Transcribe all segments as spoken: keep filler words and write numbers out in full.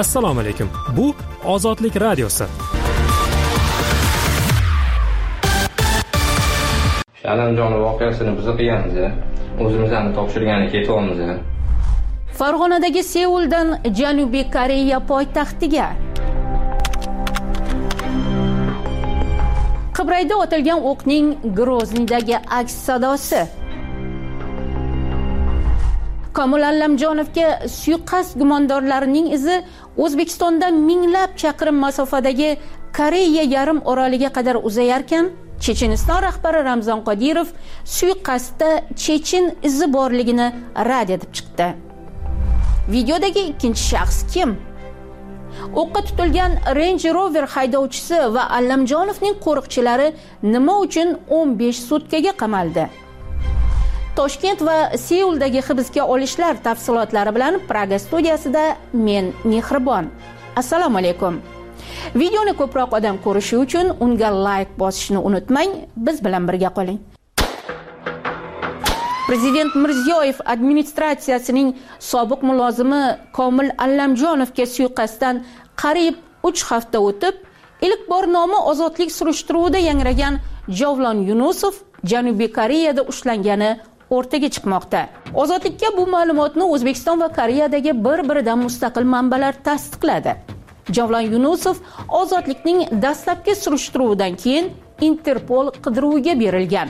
Assalomu alaykum. Bu Ozodlik radiosi. Alamjon voqeasini biz qilganmiz. O'zimizni topshirgani ketyapmiz. Farg'onadagi Seuldan Janubiy Koreya poytaxtiga. Qibrayda otilgan o'qning Groznidagi aks sadosi. Komil Allamjonovga suiqasd gumondorlarining izi O'zbekistonda minglab chaqirim masofadagi Koreya yarim oroliga qadar uzayarkan, Checheniston rahbari Ramzan Qodirov suiqasdda chechen izi borligini rad etib chiqdi. Videodagi ikkinchi shaxs kim? O'qqa tutilgan Range Rover haydovchisi va Allamjonovning qo'riqchilari nima uchun o'n besh sutkaga qamaldi? Toshkent va Seuldagi hibsga olishlar tafsilotlari bilan Praga studiyasida men Mehribon. Assalomu alaykum. Videoni ko'proq odam ko'rishi uchun unga like bosishni unutmang. Biz bilan birga qoling. Prezident Mirziyoyev administratsiyasining sobiq mulozimi Komil Allamjonovga suiqasddan qariyb uch hafta o'tib, ilk bor nomi ozodlik surishtiruvida yangragan Javlon Yunusov Janubiy Koreyada ushlangani o'rtaga chiqmoqda. Ozodlikka bu ma'lumotni O'zbekiston va Koreyadagi bir-biridan mustaqil manbalar tasdiqladi. Javlon Yunusov ozodlikning dastlabki surishtiruvidan keyin Interpol qidiruviga berilgan.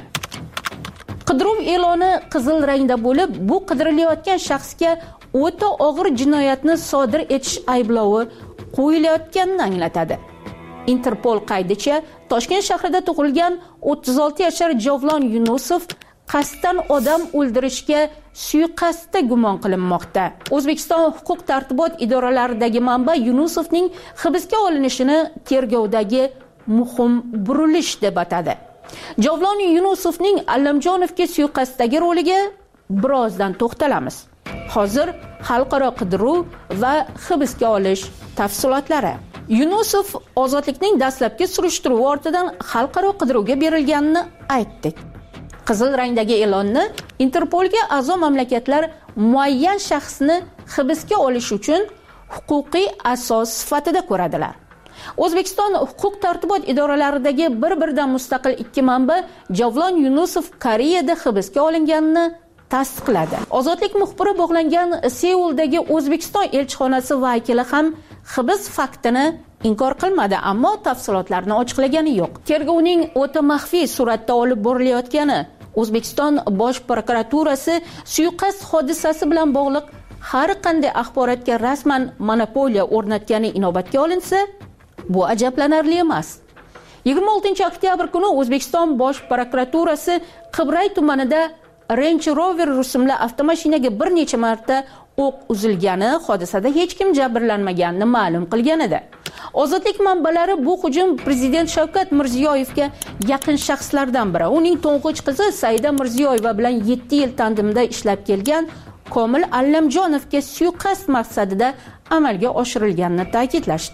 Qidiruv e'loni qizil rangda bo'lib, bu qidirilayotgan shaxsga o'ta og'ir jinoyatni sodir etish ayblovi qo'yilayotganini anglatadi. Interpol qaydicha Toshkent shahrida tug'ilgan o'ttiz olti yashar Javlon Yunusov qasddan odam o'ldirishga suiqasdda gumon qilinmoqda. O'zbekiston huquq tartibot idoralaridagi manba Yunusovning hibsga olinishini tergovdagi muhim burilish deb atadi. Javlon Yunusovning Allamjonovga suiqasddagi roliga birozdan to'xtalamiz. Hozir xalqaro qidiruv va hibsga olish tafsilotlari. Yunusov ozodlikning dastlabki surishtiruvi ortidan xalqaro qidiruvga berilganini aytdik. Qizil rangdagi e'lonni Interpolga a'zo mamlakatlar muayyan shaxsni hibsga olish uchun huquqiy asos sifatida ko'radilar. O'zbekiston huquq tartibot idoralaridagi bir-biridan mustaqil ikki manba Javlon Yunusov Koreyada hibsga olinganini tasdiqladi. Ozodlik muxbiri bog'langan Seuldagi O'zbekiston elchixonasi vakili ham hibs faktini inkor qilmadi, ammo tafsilotlarni ochiqlagani yo'q. Tergovning o'ta maxfiy suratda olib borilayotgani, O'zbekiston Bosh prokuraturasi suiqasd hodisasi bilan bog'liq har qanday axborotga rasman monopoliya o'rnatgani inobatga olinsa, bu ajablanarli emas. yigirma oltinchi oktyabr kuni O'zbekiston Bosh prokuraturasi Qibray tumanida Range Rover rusumli avtomashinaga bir necha marta o'q uzilgani, hodisada hech kim jabrlanmaganini ma'lum qilgan edi. Ozodlik manbalari bu hujum Prezident Shavkat Mirziyoyevga yaqin shaxslardan biri, uning to'ng'ich qizi Saida Mirziyoyeva bilan yetti yil tandemda ishlab kelgan Komil Allamjonovga suiqasd maqsadida amalga oshirilganini ta'kidlashdi.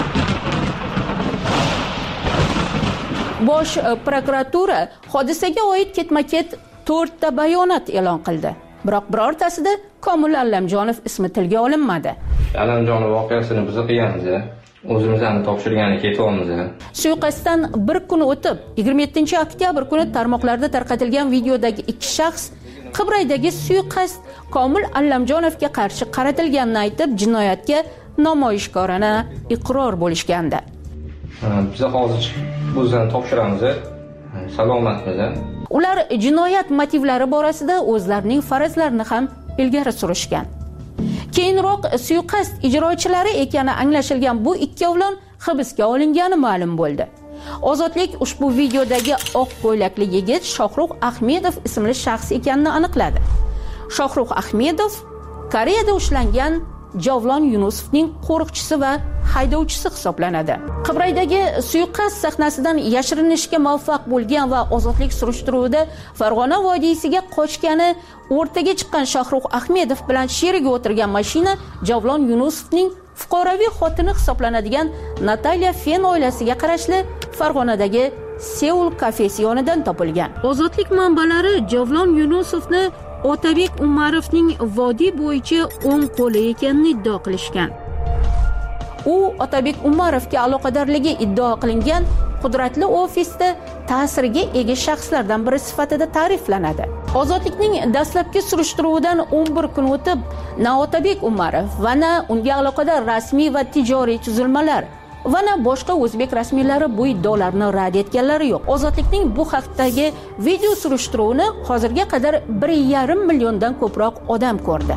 Bosh prokuratura hodisaga oid ketma-ket to'rtta bayonot e'lon qildi. Biroq birortasida Komil Allamjonov ismi tilga olinmadi. Allamjonov voqeasini biz qilganmiz. O'zimizni topshirgani ketyapmiz. Suiqasddan bir kun o'tib, yigirma yettinchi oktyabr kuni tarmoqlarda tarqatilgan videodagi ikki shaxs Qibraydagi suiqasd Komil Allamjonovga qarshi qaratilganini aytib, jinoyatga namoyishkorona iqror bo'lishgandi. Biz hozir o'zimizni topshiramiz. Salomatmiz. Ular jinoyat motivlari borasida o'zlarining farazlarini ham ilgari surishgan. Keyinroq suiqasd ijrochilari ekani anglashilgan bu ikkovlon hibsga olingani ma'lum bo'ldi. Ozodlik ushbu videodagi oq ko'ylakli yigit Shohrux Ahmedov ismli shaxs ekanini aniqladi. Shohrux Ahmedov Koreyada ushlangan Javlon Yunusovning qo'riqchisi va haydovchisi hisoblanadi. Qibraydagi suiqasd sahnasidan yashirinishga muvaffaq bo'lgan va ozodlik surishtiruvida Farg'ona vodiysiga qochgani o'rtaga chiqqan Shohrux Ahmedov bilan sherigi o'tirgan mashina Javlon Yunusovning fuqaroviy xotini hisoblanadigan Natalya Fen oilasiga qarashli Farg'onadagi Seul kafesi yonidan topilgan. Ozodlik manbalari Javlon Yunusovni Otabek Umarovning vodiy bo'yicha o'ng qo'li ekanini iddio qilishgan. U Otabek Umarovga aloqadorligi iddao qilingan qudratli ofisda ta'siriga ega shaxslardan biri sifatida ta'riflanadi. Ozodlikning dastlabki surishtiruvidan o'n bir kun o'tib, na Otabek Umarov va na unga aloqador rasmiy va tijoriy tuzilmalar va na boshqa o'zbek rasmiylari bu iddaolarni rad etganlari yo'q. Ozodlikning bu haqdagi video surishtiruvini hozirga qadar bir yarim milliondan ko'proq odam ko'rdi.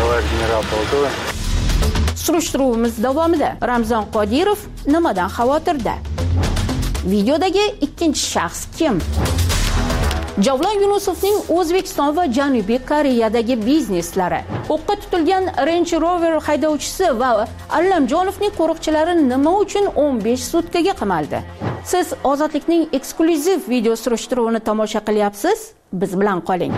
Surishtiruvimiz davomida Ramzon Qodirov nimadan xavotirda? Videodagi ikkinchi shaxs kim? Javlon Yunusovning O'zbekiston va Janubiy Koreyadagi bizneslari. O'qqa tutilgan Range Rover haydovchisi va Allamjonovning qo'riqchilari nima uchun o'n besh sutkaga qamaldi? Siz Ozodlikning eksklyuziv video surishtiruvini tomosha qilyapsiz? Biz bilan qoling.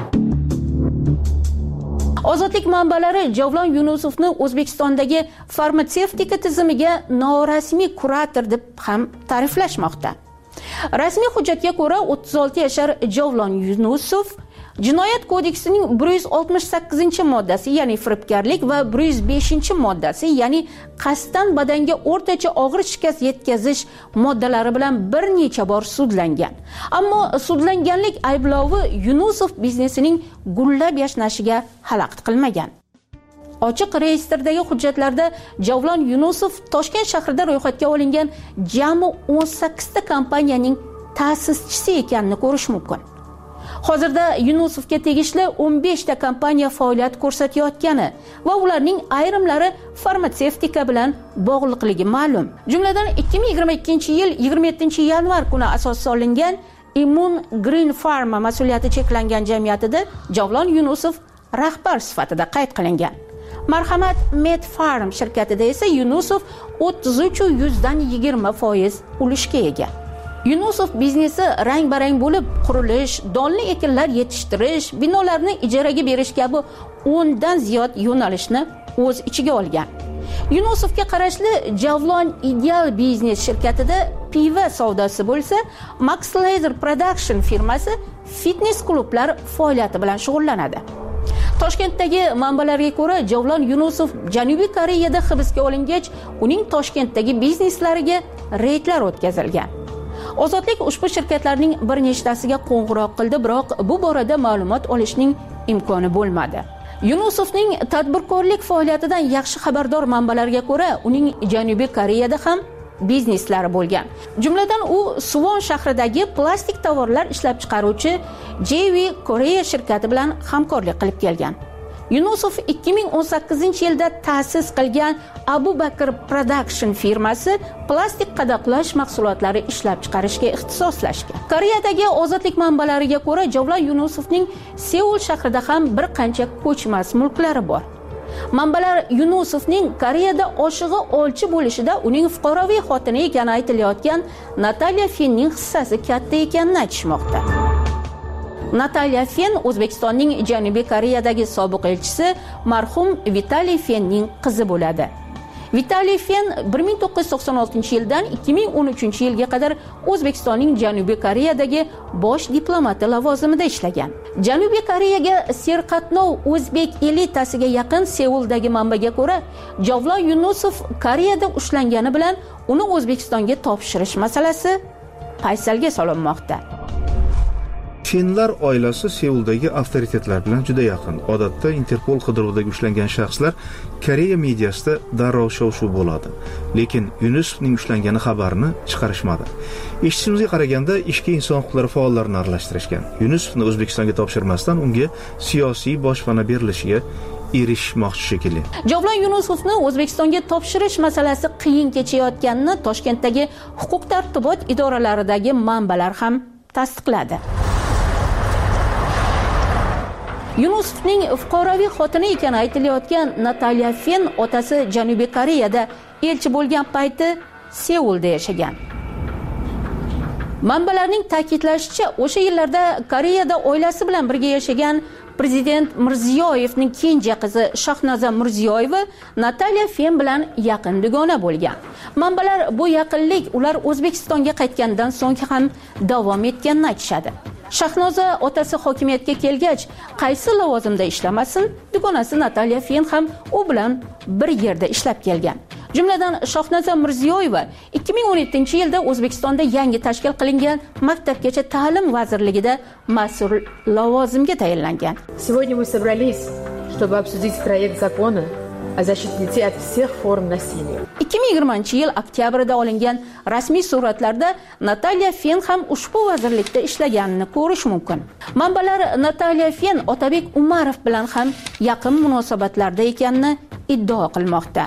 Ozodlik manbalari Javlon Yunusovni O'zbekistondagi farmatsevtika tizimiga norasmiy kurator deb ham ta'riflashmoqda. Rasmiy hujjatga ko'ra o'ttiz olti yashar Javlon Yunusov Jinoyat kodeksining bir yuz oltmish sakkizinchi moddasi, ya'ni firibgarlik va bir yuz beshinchi moddasi, ya'ni qasddan badanga o'rtacha og'ir shikast yetkazish moddalari bilan bir necha bor sudlangan. Ammo sudlanganlik ayblovi Yunusov biznesining gullab yashnashiga xalaqit qilmagan. Ochiq reyestrdagi hujjatlarda Javlon Yunusov Toshkent shahrida ro'yxatga olingan jami o'n sakkizta kompaniyaning ta'sischisi ekanini ko'rish mumkin. Hozirda Yunusovga tegishli o'n beshta kompaniya faoliyat ko'rsatayotgani va ularning ayrimlari farmatsevtika bilan bog'liqligi ma'lum. Jumladan ikki ming yigirma ikkinchi yil yigirma yettinchi yanvar kuni asos solingan Immun Green Pharma mas'uliyati cheklangan jamiyatida Javlon Yunusov rahbar sifatida qayd qilingan. Marhamat Medfarm shirkatida esa Yunusov o'ttiz uch yuzdan yigirma foiz ulushga ega. Yunusov biznesi rang-barang bo'lib, qurilish, donli ekinlar yetishtirish, binolarni ijaraga berish kabi o'ndan ziyod yo'nalishni o'z ichiga olgan. Yunusovga qarashli Javlon Ideal Biznes shirkatida piva savdosi bo'lsa, Max Laser Production firmasi fitness klublar faoliyati bilan shug'ullanadi. Toshkentdagi manbalarga ko'ra, Javlon Yunusov Janubiy Koreyada hibsga olingach, uning Toshkentdagi bizneslariga reydlar o'tkazilgan. Ozodlik ushbu shirkatlarning bir nechtasiga qo'ng'iroq qildi, biroq bu borada ma'lumot olishning imkoni bo'lmadi. Yunusovning tadbirkorlik faoliyatidan yaxshi xabardor manbalarga ko'ra, uning Janubiy Koreyada ham bizneslari bo'lgan. Jumladan u Suwon shahridagi plastik tovarlar ishlab chiqaruvchi J V Korea shirkati bilan hamkorlik qilib kelgan. Yunusov ikki ming o'n sakkizinchi yilda ta'sis qilgan Abu Bakr Production firmasi plastik qadoqlash mahsulotlari ishlab chiqarishga ixtisoslashgan. Koreyadagi ozodlik manbalariga ko'ra, Javlon Yunusovning Seul shahrida ham bir qancha ko'chmas mulklari bor. Manbalar Yunusovning Koreyada oshig'i olchi bo'lishida uning fuqaroviy xotini ekani aytilayotgan Natalya Fenning hissasi katta ekanini aytishmoqda. Natalya Fen O'zbekistonning Janubiy Koreyadagi sobiq elchisi marhum Vitaliy Fenning qizi bo'ladi. Vitaliy Fen bir ming to'qqiz yuz to'qson oltinchi yildan ikki ming o'n uchinchi yilga qadar O'zbekistonning Janubiy Koreyadagi bosh diplomati lavozimida ishlagan. Janubiy Koreyaga serqatnov o'zbek elitasiga yaqin Seuldagi manbaga ko'ra, Javlon Yunusov Koreyada ushlangani bilan uni O'zbekistonga topshirish masalasi paysalga solinmoqda. Finlar oilasi Seuldagi avtoritetlar bilan juda yaqin. Odatda Interpol qidiruvida ushlangan shaxslar Koreya mediasida darrov shov-shuv bo'ladi. Lekin Yunusovning ushlangani xabarini chiqarishmadi. Eshitishimizga qaraganda ishga inson huquqlari faollarini aralashtirishgan. Yunusovni O'zbekistonga topshirmasdan unga siyosiy boshpana berilishiga erishmoqchi shekilli. Javlon Yunusovni O'zbekistonga topshirish masalasi qiyin kechayotganini Toshkentdagi huquq tartibot idoralaridagi manbalar ham tasdiqladi. Yunusovning fuqaroviy xotini ekani aytilayotgan Natalya Fen otasi Janubiy Koreyada elchi bo'lgan payti Seulda yashagan. Manbalarning ta'kidlashicha, o'sha yillarda Koreyada oilasi bilan birga yashagan Prezident Mirziyoyevning kenja qizi Shahnoza Mirziyoyeva Natalya Fen bilan yaqin dugona bo'lgan. Manbalar bu yaqinlik ular O'zbekistonga qaytgandan so'ng ham davom etganini aytishadi. Shahnoza otasi hokimiyatga kelgach, qaysi lavozimda ishlamasin, dugonasi Natalya Fen ham u bilan bir yerda ishlab kelgan. Jumladan Shohnaza Mirziyoyeva ikki ming o'n yettinchi yilda O'zbekistonda yangi tashkil qilingan Maktabgacha ta'lim vazirligida mas'ul lavozimga tayinlangan. Сегодня мы собрались, чтобы обсудить проект закона о защите детей от всех форм насилия. ikki ming yigirmanchi yil oktyabrida olingan rasmiy suratlarda Natalya Fen ham ushbu vazirlikda ishlaganini ko'rish mumkin. Manbalar Natalya Fen Otabek Umarov bilan ham yaqin munosabatlarda ekanini iddao qilmoqda.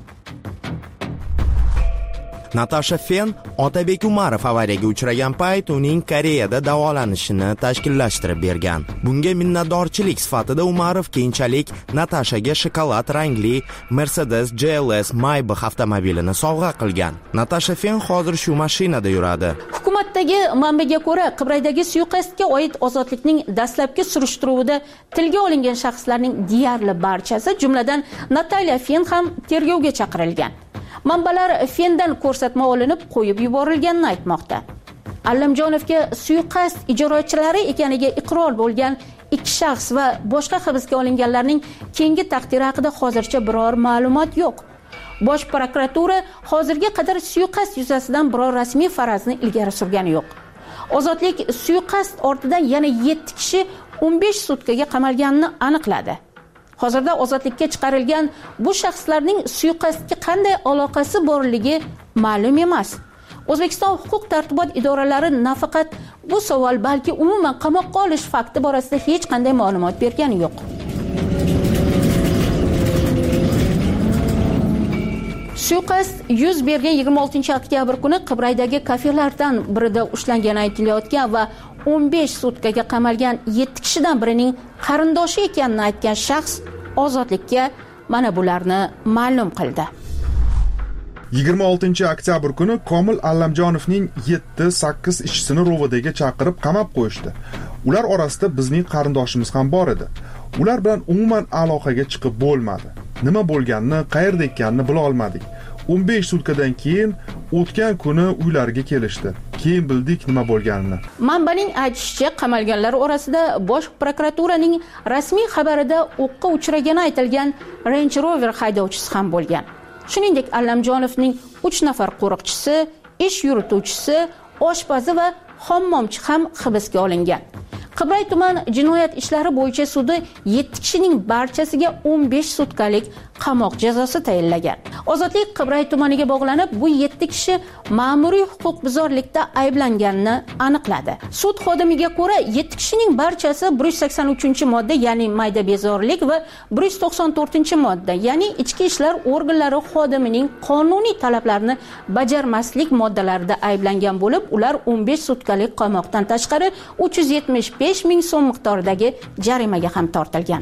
Natasha Fen Otabek Umarov avariyaga uchragan payt uning Koreyada davolanishini tashkillashtirib bergan. Bunga minnatdorchilik sifatida Umarov keyinchalik Natashaga shokolad rangli Mercedes G L S Maybach avtomobilini sovg'a qilgan. Natasha Fen hozir shu mashinada yuradi. Hukumatdagi manbaga ko'ra, Qibraydagi suiqasdga oid ozodlikning dastlabki surishtiruvida tilga olingan shaxslarning deyarli barchasi, jumladan Natalya Fen ham tergovga chaqirilgan. Manbalar Fendan ko'rsatma olinib qo'yib yuborilganini aytmoqda. Allamjonovga suiqasd ijrochilari ekaniga iqror bo'lgan ikki shaxs va boshqa hibsga olinganlarning keyingi taqdiri haqida hozircha biror ma'lumot yo'q. Bosh prokuratura hozirga qadar suiqasd yuzasidan biror rasmiy farazni ilgari surgani yo'q. Ozodlik suiqasd ortidan yana yetti kishi o'n besh sutkaga qamalganini aniqladi. Hozirda ozodlikka chiqarilgan bu shaxslarning suiqasdga qanday aloqasi borligi ma'lum emas. O'zbekiston huquq tartibot idoralari nafaqat bu savol, balki umuman qamoqqa olish fakti borasida hech qanday ma'lumot bergani yo'q. Suiqasd yuz bergan yigirma oltinchi oktyabr kuni Qibraydagi kafelardan birida ushlangani aytilayotgan va o'n besh sutkaga qamalgan yetti kishidan birining qarindoshi ekanini aytgan shaxs ozodlikka mana bularni ma'lum qildi. yigirma oltinchi oktyabr kuni Komil Allamjonovning yetti sakkiz ishisini ro'vidaga chaqirib qamab qo'yishdi. Ular orasida bizning qarindoshimiz ham bor edi. Ular bilan umuman aloqaga chiqib bo'lmadi. Nima bo'lganini, qayerda ekanini bila olmadik. o'n besh sutkadan keyin o'tgan kuni uylariga kelishdi. Keyin bildik nima bo'lganini. Manbaning aytishicha, qamalganlar orasida Bosh prokuraturaning rasmiy xabarida o'qqa uchragani aytilgan Range Rover haydovchisi ham bo'lgan. Shuningdek, Allamjonovning uch nafar qo'riqchisi, ish yurituvchisi, oshpazi va hammomchi ham hibsga olingan. Qibray tuman jinoyat ishlari bo'yicha sudi yetti kishining barchasiga o'n besh sutkalik qamoq jazosi tayinlagan. Ozodlik Qibray tumaniga bog'lanib, bu yetti kishi ma'muriy huquqbuzarlikda ayblanganini aniqladi. Sud xodimiga ko'ra, yetti kishining barchasi bir yuz sakson uchinchi modda, ya'ni mayda bezorilik va bir yuz to'qson to'rtinchi modda, ya'ni ichki ishlar organlari xodimining qonuniy talablarini bajarmaslik moddalarida ayblangan bo'lib, ular o'n besh sutkalik qamoqdan tashqari uch yuz yetmish besh ming so'm miqdoridagi jarimaga ham tortilgan.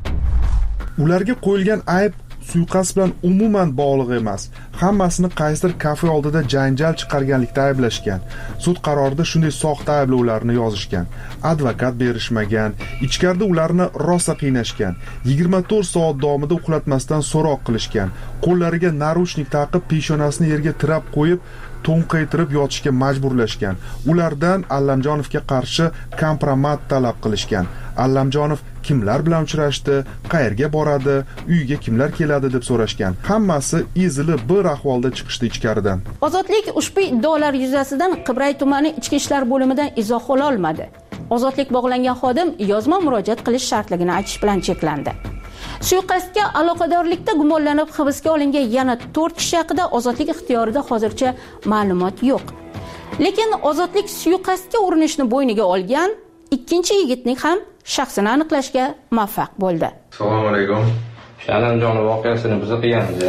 Ularga qo'yilgan ayb suiqasd bilan umuman bog'liq emas. Hammasini qaysidir kafe oldida janjal chiqarganlikda ayblashgan. Sud qarorida shunday soxta ayblovlarni yozishgan. Advokat berishmagan, ichkarida ularni rosa qiynashgan. yigirma to'rt soat davomida uxlatmasdan so'roq qilishgan. Qo'llariga narushnik taqib, peshonasini yerga tirab qo'yib, to'nqaytirib yotishga majburlashgan. Ulardan Allamjonovga qarshi kompromat talab qilishgan. Allamjonov kimlar bilan uchrashdi, qayerga boradi, uyiga kimlar keladi deb so'rashgan. Hammasi ezilib bir ahvolda chiqishdi ichkaridan. Ozodlik ushbu iddaolar yuzasidan Qibray tumani ichki ishlar bo'limidan izoh ola olmadi. Ozodlik bog'langan xodim yozma murojaat qilish shartligini aytish bilan cheklandi. Suiqasdga aloqadorlikda gumonlanib hibsga olingan yana to'rt kishi haqida ozodlik ixtiyorida hozircha ma'lumot yo'q. Lekin ozodlik suiqasdga urinishni bo'yniga olgan ikkinchi yigitning ham shaxsini aniqlashga muvaffaq bo'ldi. Assalomu alaykum. Allamjonov voqeasini biz qilganmiz.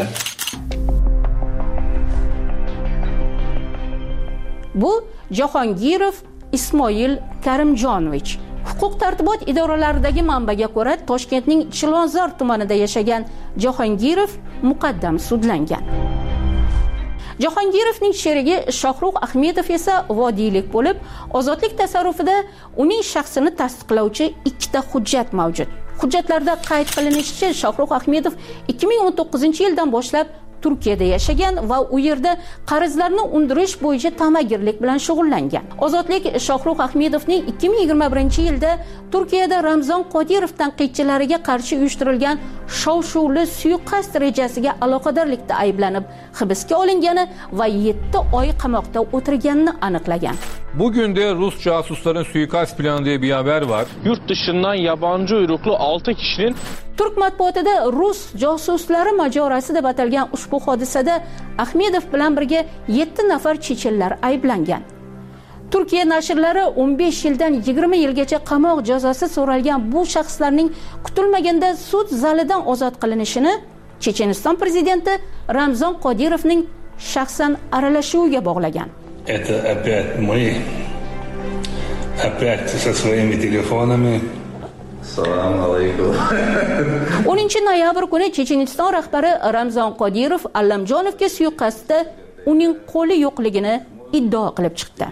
Bu Jahongirov Ismoil Karimjonovich. Huquq tartibot idoralaridagi manbaga ko'ra, Toshkentning Chilonzor tumanida yashagan Jahongirov muqaddam sudlangan. Jahongirovning sherigi Shohruh Ahmedov esa vodiylik bo'lib, ozodlik tasarrufida uning shaxsini tasdiqlovchi ikkita hujjat mavjud. Hujjatlarda qayd qilinishicha, Shohruh Ahmedov ikki ming o'n to'qqizinchi yildan boshlab Turkiyada yashagan va u yerda qarzlarni undirish bo'yicha ta'magirlik bilan shug'ullangan. Ozodlik Shohrux Ahmedovning ikki ming yigirma birinchi yilda Turkiyada Ramzon Qodirov tanqidchilariga qarshi uyushtirilgan shov-shuvli suiqasd rejasiga aloqadorlikda ayblanib hibsga olingani va yetti oy qamoqda o'tirganini aniqlagan. Bugün de Rus casusların suikast planı diye bir haber var. Yurt dışından yabancı uyruklu altı kişinin Turk matbuotida Rus josuslari majorasi deb atalgan ushbu hodisada Ahmedov bilan birga yetti nafar chechenlar ayblangan. Turkiya nashrlari o'n besh yildan yigirma yilgacha qamoq jazosi so'ralgan bu shaxslarning kutilmaganda sud zalidan ozod qilinishini Checheniston prezidenti Ramzon Qodirovning shaxsan aralashuviga bog'lagan. Это опять мы, опять со своими телефонами. Assalomu alaykum. o'ninchi noyabr kuni Checheniston rahbari Ramzon Qodirov Allamjonovga suiqasdda uning qo'li yo'qligini iddao qilib chiqdi.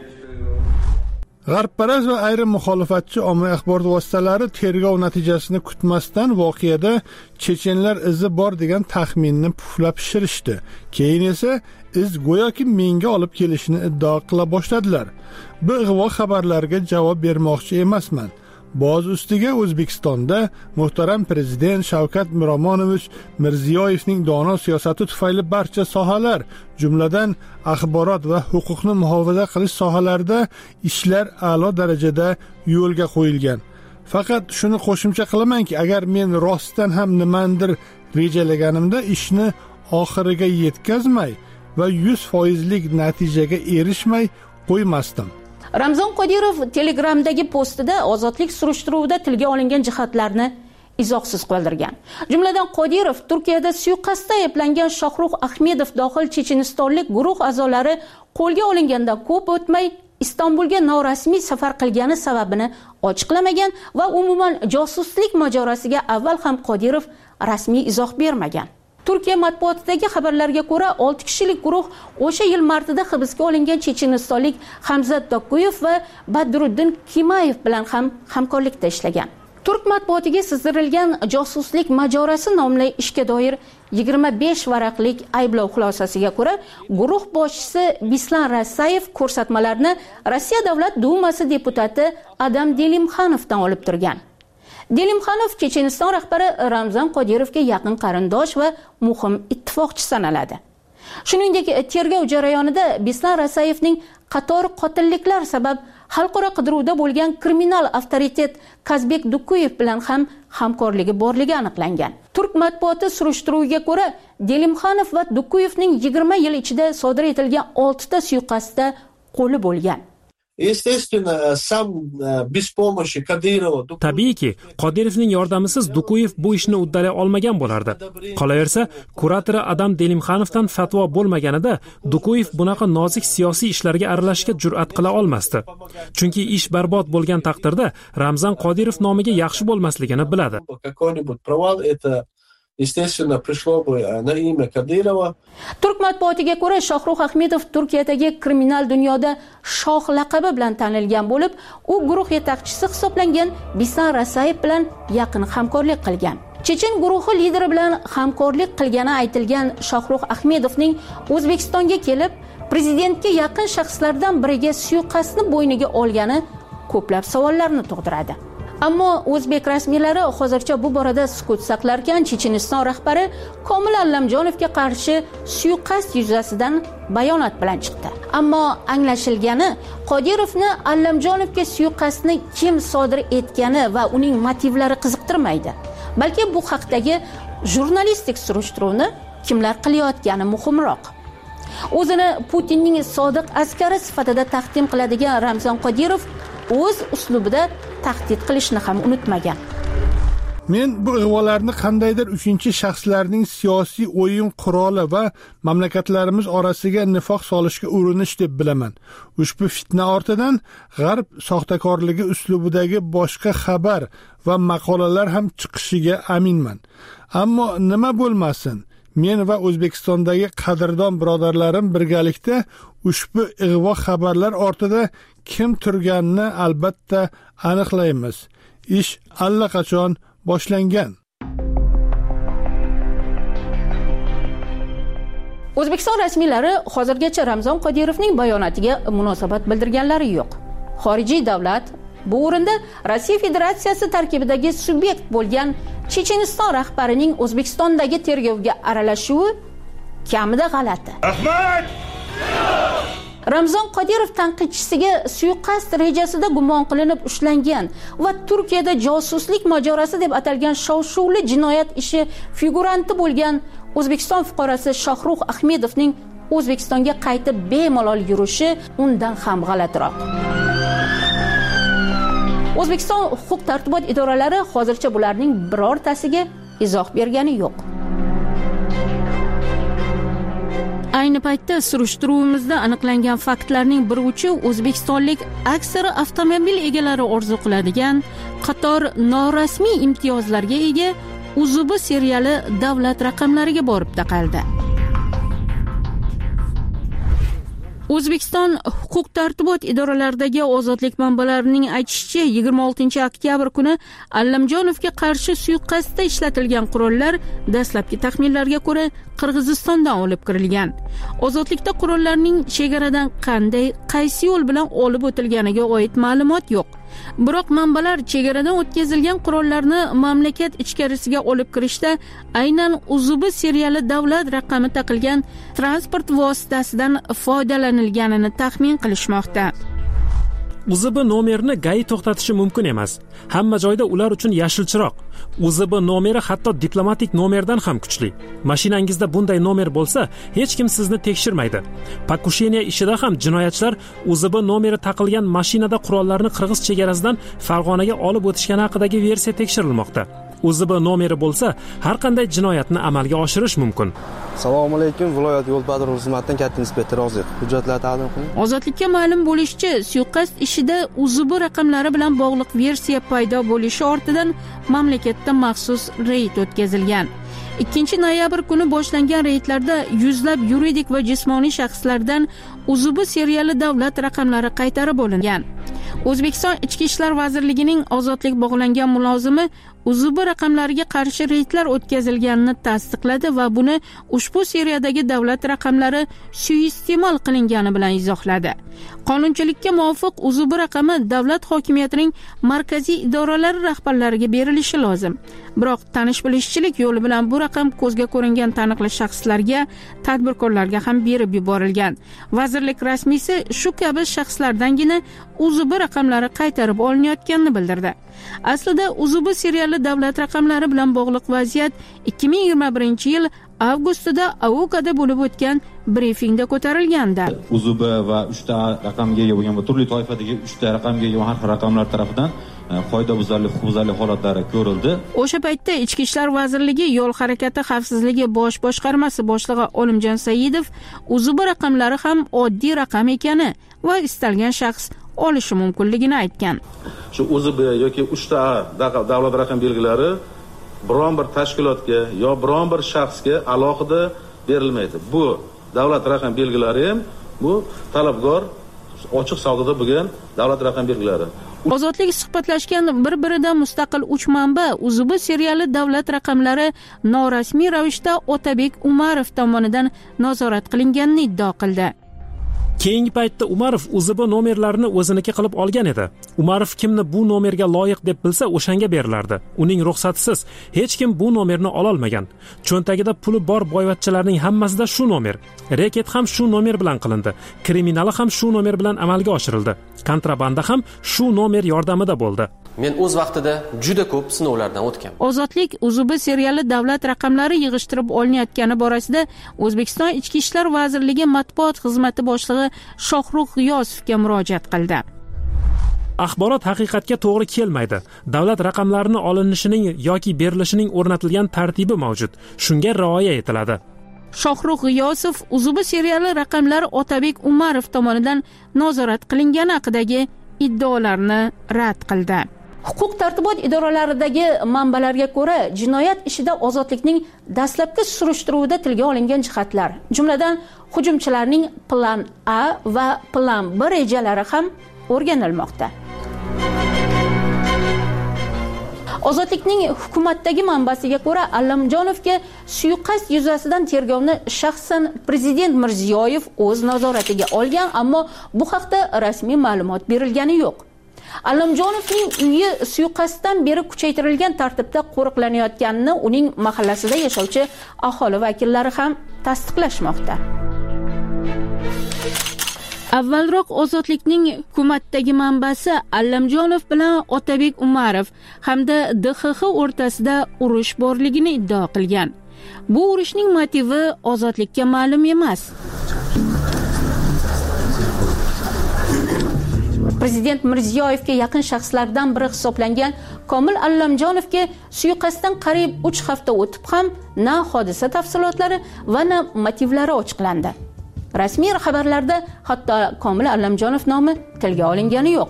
G'arbparast va ayrim muxolifatchi ommaviy axborot vositalari tergov natijasini kutmasdan voqeada chechenlar izi bor degan taxminni puflab shirishdi. Keyin esa iz go'yoki menga olib kelishini iddao qila boshladilar. Bu ig'vo xabarlarga javob bermoqchi emasman. Boz ustiga O'zbekistonda muhtaram prezident Shavkat Miromonovich Mirziyoyevning dono siyosati tufayli barcha sohalar, jumladan axborot va huquqni muhofaza qilish sohalarida ishlar a'lo darajada yo'lga qo'yilgan. Faqat shuni qo'shimcha qilamanki, agar men rostdan ham nimandir rejalaganimda ishni oxiriga yetkazmay va yuz foizlik natijaga erishmay qo'ymasdim. Ramzon Qodirov Telegramdagi postida ozodlik surishtiruvida tilga olingan jihatlarni izohsiz qoldirgan. Jumladan Qodirov Turkiyada suiqasdda ayblangan Shohrux Ahmedov dohil chechenistonlik guruh a'zolari qo'lga olingandan ko'p o'tmay Istanbulga norasmiy safar qilgani sababini ochiqlamagan va umuman josuslik mojorosiga avval ham Qodirov rasmiy izoh bermagan. Turkiya matbuotidagi xabarlarga ko'ra olti kishilik guruh o'sha yil martida hibsga olingan chechenistonlik Hamzat Dokuyev va Badruddin Kimayev bilan ham hamkorlikda ishlagan. Turk matbuotiga sizdirilgan josuslik majorasi nomli ishga doir yigirma besh varaqlik ayblov xulosasiga ko'ra, guruh boshchisi Bislan Rasayev ko'rsatmalarni Rossiya Davlat Dumasi deputati Adam Delimxanovdan olib turgan. Delimxanov Checheniston rahbari Ramzon Qodirovga yaqin qarindosh va muhim ittifoqchi sanaladi. Shuningdek, tergov jarayonida Bislan Rasayevning qator qotilliklar sabab xalqaro qidiruvda bo'lgan kriminal avtoritet Kazbek Dukuyev bilan ham hamkorligi borligi aniqlangan. Turk matbuoti surishtiruviga ko'ra, Delimxanov va Dukuyevning yigirma yil ichida sodir etilgan olti ta suiqasdda qo'li bo'lgan. Tabiiyki, Qodirovning yordamisiz Dukuyev bu ishni uddalay olmagan bo'lardi. Qolaversa, kuratori Adam Delimxanovdan fatvo bo'lmaganida Dukuyev bunaqa nozik siyosiy ishlarga aralashishga jur'at qila olmasdi. Chunki ish barbod bo'lgan taqdirda Ramzan Qodirov nomiga yaxshi bo'lmasligini biladi. Естественно, пришло бы на имя Кадырова. Turk matbuotiga ko'ra, Shohrux Ahmedov Turkiyadagi kriminal dunyoda shoh laqabi bilan tanilgan bo'lib, u guruh yetakchisi hisoblangan Bislan Rasayev bilan yaqin hamkorlik qilgan. Chechen guruhi lideri bilan hamkorlik qilgani aytilgan Shohrux Ahmedovning O'zbekistonga kelib, prezidentga yaqin shaxslardan biriga suiqasdni bo'yniga olgani ko'plab savollarni tug'diradi. Ammo o'zbek rasmiylari hozircha bu borada sukut saqlarkan, Checheniston rahbari Komil Allamjonovga qarshi suiqasd yuzasidan bayonot bilan chiqdi. Ammo anglashilgani, Qodirovni Allamjonovga suiqasdni kim sodir etgani va uning motivlari qiziqtirmaydi. Balki bu haqdagi jurnalistik surishtiruvni kimlar qilayotgani muhimroq. O'zini Putinning sodiq askari sifatida taqdim qiladigan Ramzon Qodirov o'z uslubida tahdid qilishni ham unutmagan. Men bu ig'volarni qandaydir uchinchi shaxslarning siyosiy o'yin quroli va mamlakatlarimiz orasiga nifoq solishga urinish deb bilaman. Ushbu fitna ortidan g'arb soxtakorligi uslubidagi boshqa xabar va maqolalar ham chiqishiga aminman. Ammo nima bo'lmasin, men va O'zbekistondagi qadrdon birodarlarim birgalikda ushbu ig'vo xabarlar ortida kim turganini albatta aniqlaymiz. Ish allaqachon boshlangan. O'zbekiston rasmiylari hozirgacha Ramzon Qodirovning bayonotiga munosabat bildirganlari yo'q. Xorijiy davlat bu o'rinda Rossiya Federatsiyasi tarkibidagi subyekt bo'lgan Checheniston rahbarining O'zbekistondagi tergovga aralashuvi kamida g'alati. Rahmat! Ramzon Qodirov tanqidchisiga suiqasd rejasida gumon qilinib ushlangan va Turkiyada josuslik mojarosi deb atalgan shov-shuvli jinoyat ishi figuranti bo'lgan O'zbekiston fuqarosi Shohrux Ahmedovning O'zbekistonga qaytib bemalol yurishi undan ham g'alatiroq. O'zbekiston huquq-tartibot idoralari hozircha bularning birortasiga izoh bergani yo'q. Ayni paytda surishtiruvimizda aniqlangan faktlarning bir uchi o'zbekistonlik aksari avtomobil egalari orzu qiladigan qator norasmiy imtiyozlarga ega Uzubi seriyali davlat raqamlariga borib taqaldi. O'zbekiston huquq-tartibot idoralaridagi ozodlik manbalarining aytishicha, yigirma oltinchi oktyabr kuni Allamjonovga qarshi suiqasdda ishlatilgan qurollar dastlabki taxminlarga ko'ra Qirg'izistondan olib kirilgan. Ozodlikda qurollarning chegaradan qanday, qaysi yo'l bilan olib o'tilganiga oid ma'lumot yo'q. Biroq manbalar chegaradan o'tkazilgan qurollarni mamlakat ichkarisiga olib kirishda aynan Uzubi seriyali davlat raqami taqilgan transport vositasidan foydalanilganini taxmin qilishmoqda. Uzubi nomerini G A I to'xtatishi mumkin emas. Hamma joyda ular uchun yashil chiroq. Uzubi nomeri hatto diplomatik nomerdan ham kuchli. Mashinangizda bunday nomer bo'lsa, hech kim sizni tekshirmaydi. Pakusheniya ishida ham jinoyatchilar Uzubi nomeri taqilgan mashinada qurollarni Qirg'iz chegarasidan Farg'onaga olib o'tishgani haqidagi versiya tekshirilmoqda. Uzubi nomeri bo'lsa, har qanday jinoyatni amalga oshirish mumkin. Assalomu alaykum, viloyat yo'l patrul xizmatidan katta inspektor Oziq. Hujjatlar taqdim qiling. Ozodlikka ma'lum bo'lishicha, suiqasd ishida Uzubi raqamlari bilan bog'liq versiya paydo bo'lishi ortidan mamlakatda maxsus reyd o'tkazilgan. ikkinchi noyabr kuni boshlangan reydlarda yuzlab yuridik va jismoniy shaxslardan Uzubi seriyali davlat raqamlari qaytarib olingan. O'zbekiston Ichki ishlar vazirligining ozodlik bog'langan mulozimi Uzubi raqamlariga qarshi reydlar o'tkazilganini tasdiqladi va buni ushbu seriyadagi davlat raqamlari suiiste'mol qilingani bilan izohladi. Qonunchilikka muvofiq Uzubi raqami davlat hokimiyatining markaziy idoralari rahbarlariga berilishi lozim. Biroq tanish-bilishchilik yo'li bilan bu raqam ko'zga ko'ringan taniqli shaxslarga, tadbirkorlarga ham berib yuborilgan. Vazirlik rasmiysi shu kabi shaxslardangina Uzubi raqamlari qaytarib olinayotganini bildirdi. Aslida Uzubi seriyali davlat raqamlari bilan bog'liq vaziyat ikki ming yigirma birinchi yil avgustida Avokada bo'lib o'tgan brifingda ko'tarilgandi. Uzubi va uchta raqamga ega bo'lgan va turli toifadagi uchta raqamga ega har xil raqamlar tomonidan qoidabuzarlik, huquqbuzarlik holatlari ko'rildi. O'sha paytda Ichki ishlar vazirligi yo'l harakati xavfsizligi bosh boshqarmasi boshlig'i Olimjon Saidov Uzubi raqamlari ham oddiy raqam ekani va istalgan shaxs olishi mumkinligini aytgan. Shu Uzubi yoki uchta davlat raqam belgilari biron bir tashkilotga yo biron bir shaxsga alohida berilmaydi. Bu davlat raqam belgilari ham bu talabgor ochiq savdoda bo'lgan davlat raqam belgilari. Ozodlik suhbatlashgan bir-biridan mustaqil uch manba Uzubi seriyali davlat raqamlari norasmiy ravishda Otabek Umarov tomonidan nazorat qilinganini iddao qildi. Keyingi paytda Umarov Uzubi nomerlarini o'ziniki qilib olgan edi. Umarov kimni bu nomerga loyiq deb bilsa, o'shanga berilardi. Uning ruxsatisiz hech kim bu nomerni ola olmagan. Cho'ntagida puli bor boyvachchalarning hammasida shu nomer. Reket ham shu nomer bilan qilindi. Kriminali ham shu nomer bilan amalga oshirildi. Kontrabanda ham shu nomer yordamida bo'ldi. Men o'z vaqtida juda ko'p sinovlardan o'tganman. Ozodlik Uzubi seriyali davlat raqamlari yig'ishtirib olinayotgani borasida O'zbekiston Ichki ishlar vazirligi matbuot xizmati boshlig'i Shohrux G'iyosovga murojaat qildi. Axborot haqiqatga to'g'ri kelmaydi. Davlat raqamlarini olinishining yoki berilishining o'rnatilgan tartibi mavjud. Shunga rioya etiladi. Shohrux G'iyosov Uzubi seriyali raqamlar Otabek Umarov tomonidan nazorat qilingani haqidagi iddaolarni rad qildi. Huquq-tartibot idoralaridagi manbalarga ko'ra, jinoyat ishida ozodlikning dastlabki surishtiruvida tilga olingan jihatlar, jumladan hujumchilarning plan A va plan B rejalari ham o'rganilmoqda. Ozodlikning hukumatdagi manbasiga ko'ra, Allamjonovga suiqasd yuzasidan tergovni shaxsan prezident Mirziyoyev o'z nazoratiga olgan, ammo bu haqda rasmiy ma'lumot berilgani yo'q. Allamjonovning uyi suiqasddan beri kuchaytirilgan tartibda qo'riqlanayotganini uning mahallasida yashovchi aholi vakillari ham tasdiqlashmoqda. Avvalroq Ozodlikning hukumatdagi manbasi Allamjonov bilan Otabek Umarov hamda D X X o'rtasida urush borligini iddao qilgan. Bu urushning motivi Ozodlikka ma'lum emas. Prezident Mirziyoyevga yaqin shaxslardan biri hisoblangan Komil Allamjonovga suiqasddan qariyb uch hafta o'tib ham na hodisa tafsilotlari va na motivlari ochiqlandi. Rasmiy xabarlarda hatto Komil Allamjonov nomi tilga olingani yo'q.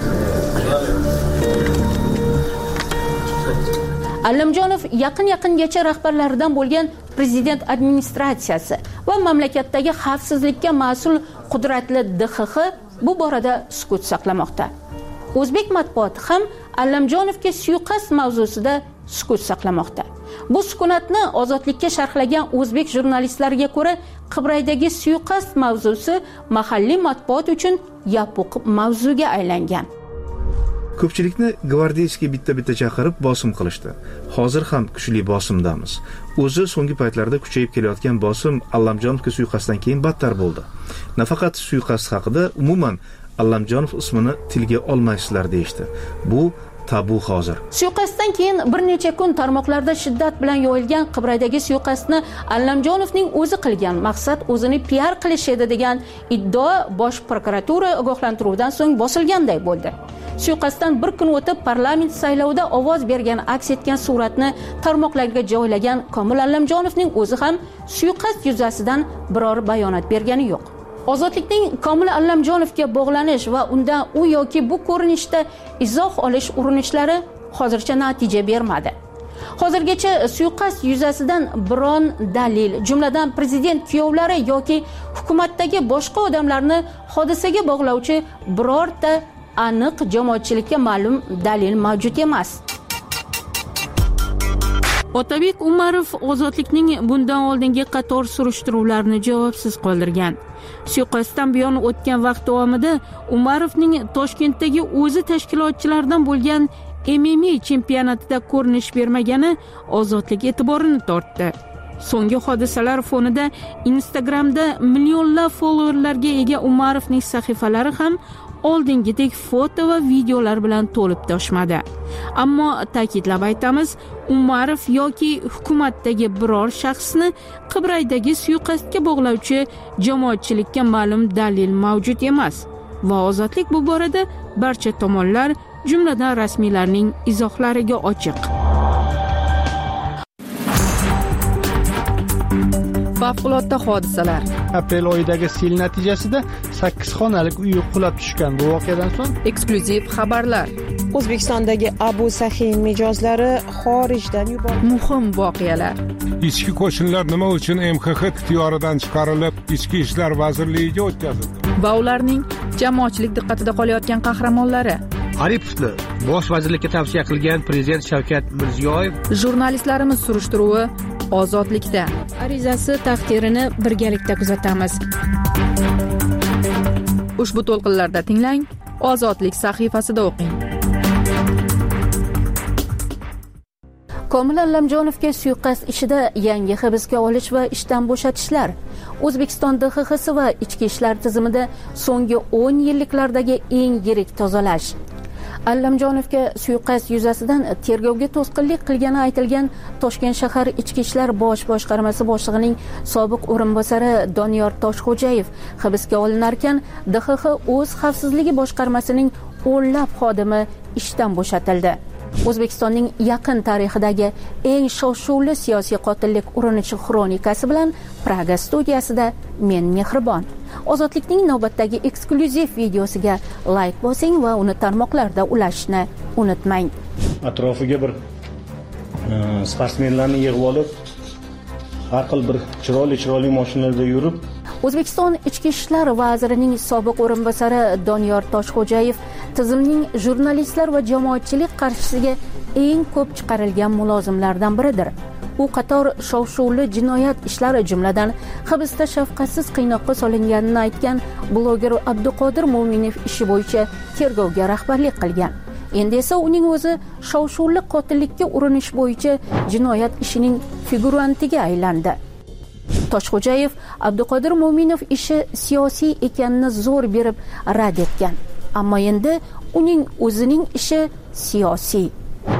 Allamjonov yaqin-yaqingacha rahbarlaridan bo'lgan prezident administratsiyasi va mamlakatdagi xavfsizlikka mas'ul qudratli D X X bu borada sukut saqlamoqda. O'zbek matbuoti ham Allamjonovga suiqasd mavzusida sukut saqlamoqda. Bu sukunatni Ozodlikka sharhlagan o'zbek jurnalistlariga ko'ra, Qibraydagi suiqasd mavzusi mahalliy matbuot uchun yopiq mavzuga aylangan. Ko'pchilikni gvardeyskiy bitta-bitta chaqirib bosim qilishdi. Hozir ham kuchli bosimdamiz. O'zi so'nggi paytlarda kuchayib kelayotgan bosim Allamjonovga suiqasddan keyin battar bo'ldi. Nafaqat suiqasd haqida, umuman Allamjonov ismini tilga olmaysizlar deyishdi. Bu tabu hozir. Suiqasddan keyin bir necha kun tarmoqlarda shiddat bilan yoyilgan Qibraydagi suiqasdni Allamjonovning o'zi qilgan, maqsad o'zini P R qilish edi degan iddao bosh prokuratura ogohlantiruvdan so'ng bosilganday bo'ldi. Suiqasddan bir kun o'tib parlament saylovida ovoz bergan aks etgan suratni tarmoqlarga joylagan Komil Allamjonovning o'zi ham suiqasd yuzasidan biror bayonot bergani yo'q. Ozodlikning Komil Allamjonovga bog'lanish va undan u yoki bu ko'rinishda izoh olish urinishlari hozircha natija bermadi. Hozirgacha suiqasd yuzasidan biron dalil, jumladan prezident kuyovlari yoki hukumatdagi boshqa odamlarni hodisaga bog'lovchi birorta aniq jamoatchilikka ma'lum dalil mavjud emas. Otabek Umarov Ozodlikning bundan oldingi qator surishtiruvlarni javobsiz qoldirgan. Suiqasddan buyon o'tgan vaqt davomida Umarovning Toshkentdagi o'zi tashkilotchilardan bo'lgan M M A chempionatida ko'rinish bermagani Ozodlik e'tiborini tortdi. So'nggi hodisalar fonida Instagramda millionlab followerlarga ega Umarovning sahifalari ham oldingidek foto va videolar bilan to'lib toshmadi. Ammo ta'kidlab aytamiz, Umarov yoki hukumatdagi biror shaxsni Qibraydagi suiqasdga bog'lovchi jamoatchilikka ma'lum dalil mavjud emas va Ozodlik bu borada barcha tomonlar, jumladan rasmiylarning izohlariga ochiq. Favqulodda hodisalar. Aprel oyidagi sel natijasida sakkiz xonalik uy qulab tushgan. Bu voqeadan so'ng eksklyuziv xabarlar. O'zbekistondagi Abu Sahin mijozlari xorijdan yuborildi. Muhim voqealar. Ichki qo'shinlar nima uchun M X X ixtiyoridan chiqarilib, Ichki ishlar vazirligiga o'tkazildi? Va ularning jamoatchilik diqqatida qolayotgan qahramonlari. Aripovni bosh vazirlikka tavsiya qilgan prezident Shavkat Mirziyoyev. Jurnalistlarimiz surishtiruvi Ozodlikda. Arizasi taqdirini birgalikda kuzatamiz. Ushbu to'lqinlarda tinglang, Ozodlik sahifasida o'qing. Komil Allamjonovga suiqasd ishida yangi hibsga olish va ishdan bo'shatishlar. O'zbekiston D X X va ichki ishlar tizimida so'nggi o'n yilliklardagi eng yirik tozalash. Allamjonovga suiqasd yuzasidan tergovga to'sqinlik qilgani aytilgan Toshkent shahar ichki ishlar bosh boshqarmasi boshlig'ining sobiq o'rinbosari Doniyor Toshxo'jayev hibsga olinarkan, D X X o'z xavfsizligi boshqarmasining o'nlab xodimi ishdan bo'shatildi. O'zbekistonning yaqin tarixidagi eng shov-shuvli siyosiy qotillik urinishi xronikasi bilan Praga studiyasida men Mehribon. Ozodlikning navbatdagi eksklyuziv videosiga like bosing va uni tarmoqlarda ulashishni unutmang. Atrofiga bir sportsmenlarni yig'ib olib, har xil bir chiroyli-chiroyli mashinalarda yurib, O'zbekiston ichki ishlar vazirining sobiq o'rinbosari Doniyor Toshxo'jayev tizimning jurnalistlar va jamoatchilik qarshisiga eng ko'p chiqarilgan mulozimlardan biridir. U qator shov-shuvli jinoyat ishlari, jumladan hibsda shafqatsiz qiynoqqa solinganini aytgan bloger Abduqodir Mo'minov ishi bo'yicha tergovga rahbarlik qilgan. Endi esa uning o'zi shov-shuvli qotillikka urinish bo'yicha jinoyat ishining figurantiga aylandi. Toshxo'jayev Abduqodir Mo'minov ishi siyosiy ekanini zo'r berib rad etgan. Ammo endi uning o'zining ishi siyosiy.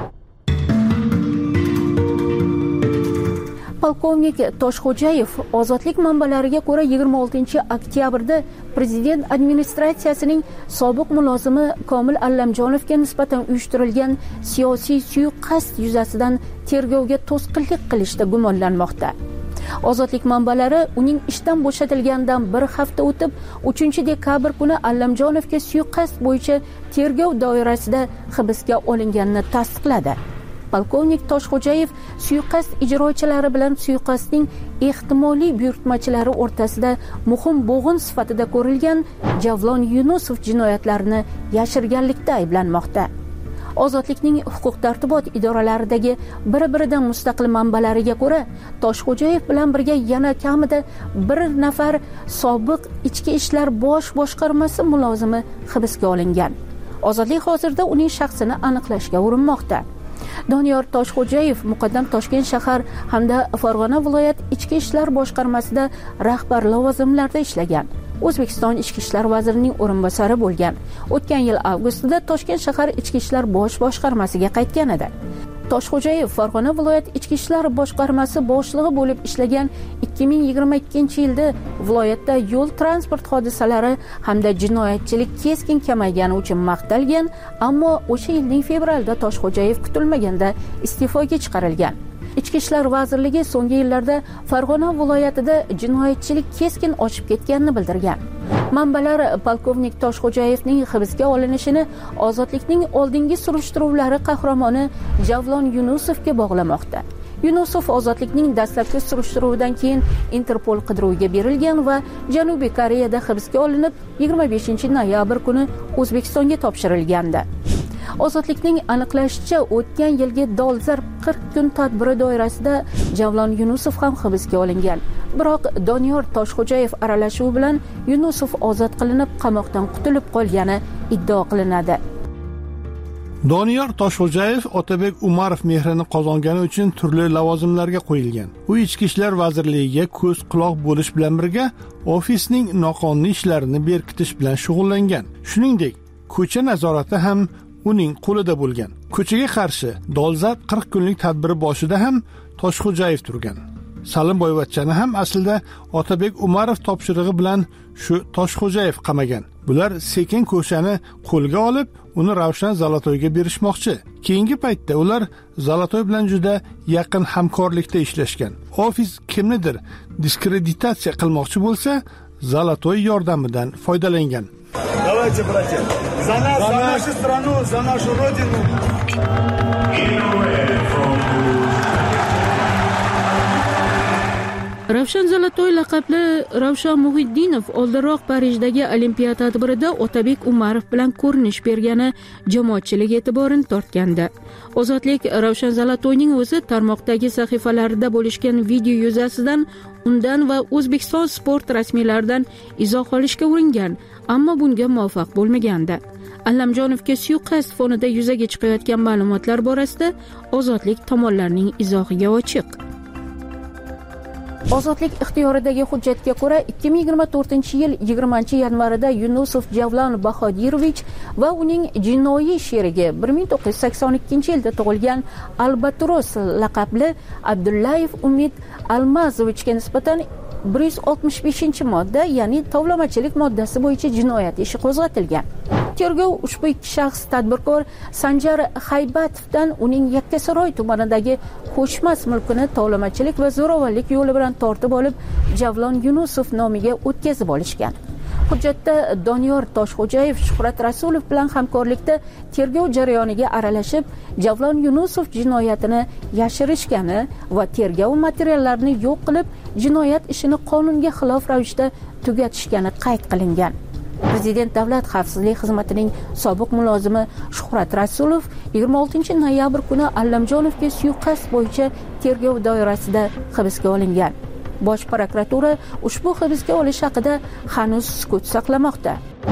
Polkovnik Toshxo'jayev ozodlik manbalariga ko'ra yigirma oltinchi oktyabrda prezident administratsiyasining sobiq mulozimi Komil Allamjonovga nisbatan uyushtirilgan siyosiy suiqasd yuzasidan tergovga to'sqinlik qilishda gumonlanmoqda. Ozodlik manbalari uning ishdan bo'shatilganidan bir hafta o'tib, uchinchi dekabr kuni Allamjonovga suiqasd bo'yicha tergov doirasida hibsga olinganini tasdiqladi. Polkovnik Toshxo'jayev suiqasd ijrochilari bilan suiqasdning ehtimoliy buyurtmachilari o'rtasida muhim bo'g'in sifatida ko'rilgan Javlon Yunusov jinoyatlarini yashirganlikda ayblanmoqda. Ozodlikning huquq-tartibot idoralaridagi bir-biridan mustaqil manbalariga ko'ra, Toshxo'jayev bilan birga yana kamida bir nafar sobiq ichki ishlar bosh boshqarmasi mulozimi hibsga olingan. Ozodlik hozirda uning shaxsini aniqlashga urinmoqda. Doniyor Toshxo'jayev muqaddam Toshkent shahar hamda Farg'ona viloyat ichki ishlar boshqarmasida rahbar lavozimlarda ishlagan. O'zbekiston ichki ishlar vazirining o'rinbosari bo'lgan. O'tgan yil avgustida Toshkent shahar ichki ishlar bosh boshqarmasiga qaytgan edi. Toshxo'jayev Farg'ona viloyat ichki ishlar boshqarmasi boshlig'i bo'lib ishlagan. ikki ming yigirma ikkinchi yilda viloyatda yo'l transport hodisalari hamda jinoyatchilik keskin kamaygani uchun maqtalgan, ammo o'sha yilning fevralida Toshxo'jayev kutilmaganda iste'foga chiqarilgan. Ichki ishlar vazirligi so'nggi yillarda Farg'ona viloyatida jinoyatchilik keskin oshib ketganini bildirgan. Manbalar polkovnik Toshxo'jayevning hibsga olinishini ozodlikning oldingi surishtiruvlari qahramoni Javlon Yunusovga bog'lamoqda. Yunusov ozodlikning dastlabki surishtiruvidan keyin Interpol qidiruviga berilgan va Janubiy Koreyada hibsga olinib, yigirma beshinchi noyabr kuni O'zbekistonga topshirilgandi. Ozodlikning aniqlashicha, o'tgan yilgi dolzarb qirq kun tadbiri doirasida Javlon Yunusov ham hibsga olingan. Biroq Doniyor Toshxo'jayev aralashuvi bilan Yunusov ozod qilinib, qamoqdan qutulib qolgani iddao qilinadi. Doniyor Toshxo'jayev Otabek Umarov mehrini qozongani uchun turli lavozimlarga qo'yilgan. U Ichki ishlar vazirligiga ko'z quloq bo'lish bilan birga ofisning noqonuniy ishlarini berkitish bilan shug'ullangan. Shuningdek, ko'cha nazorati ham uning qo'lida bo'lgan. Ko'chaga qarshi dolzarb qirq kunlik tadbiri boshida ham Toshxo'jayev turgan. Salimboyevachchani ham aslida Otabek Umarov topshirig'i bilan shu Toshxo'jayev qamagan. Bular sekin ko'chani qo'lga olib, uni Ravshan Zalotoyga berishmoqchi. Keyingi paytda ular Zalotoy bilan juda yaqin hamkorlikda ishlashgan. Ofis kimnidir diskreditatsiya qilmoqchi bo'lsa, Zalotoy yordamidan foydalangan. Давайте, братья, за нас, за нашу страну, за нашу родину. Ravshan Zalotoy laqabli Ravshan Muhiddinov oldinroq Parijdagi Olimpiya tadbirida Otabek Umarov bilan ko'rinish bergani jamoatchilik e'tiborini tortgandi. Ozodlik Ravshan Zalotoyning o'zi tarmoqdagi sahifalarida bo'lishgan video yuzasidan undan va O'zbekiston sport rasmiylaridan izoh olishga uringan, ammo bunga muvaffaq bo'lmagandi. Allamjonovga suiqasd fonida yuzaga chiqayotgan ma'lumotlar borasida ozodlik tomonlarining izohiga ochiq. Ozodlik ixtiyoridagi hujjatga ko'ra ikki ming yigirma to'rtinchi yil yigirmanchi yanvarida Yunusov Javlon Bahodirovich va uning jinoiy sherigi bir ming to'qqiz yuz sakson ikkinchi yilda tug'ilgan Albatros laqabli Abdullayev Umid Almazovichga nisbatan bir yuz oltmish beshinchi modda, ya'ni tovlamachilik moddasi bo'yicha jinoyat ishi qo'zg'atilgan. Tergov ushbu ikki shaxs tadbirkor Sanjar Haybatovdan uning Yakkasaroy tumanidagi ko'chmas mulkini tovlamachilik va zo'ravonlik yo'li bilan tortib olib, Javlon Yunusov nomiga o'tkazib olishgan. Hujjatda Doniyor Toshxo'jayev Shuhrat Rasulov bilan hamkorlikda tergov jarayoniga aralashib, Javlon Yunusov jinoyatini yashirishgani va tergov materiallarini yo'q qilib, jinoyat ishini qonunga xilof ravishda tugatishgani qayd qilingan. Prezident davlat xavfsizlik xizmatining sobiq mulozimi Shuhrat Rasulov yigirma oltinchi noyabr kuni Allamjonovga suiqasd bo'yicha tergov doirasida hibsga olingan. Bosh prokuratura ushbu hibsga olish haqida hanuz sukut saqlamoqda.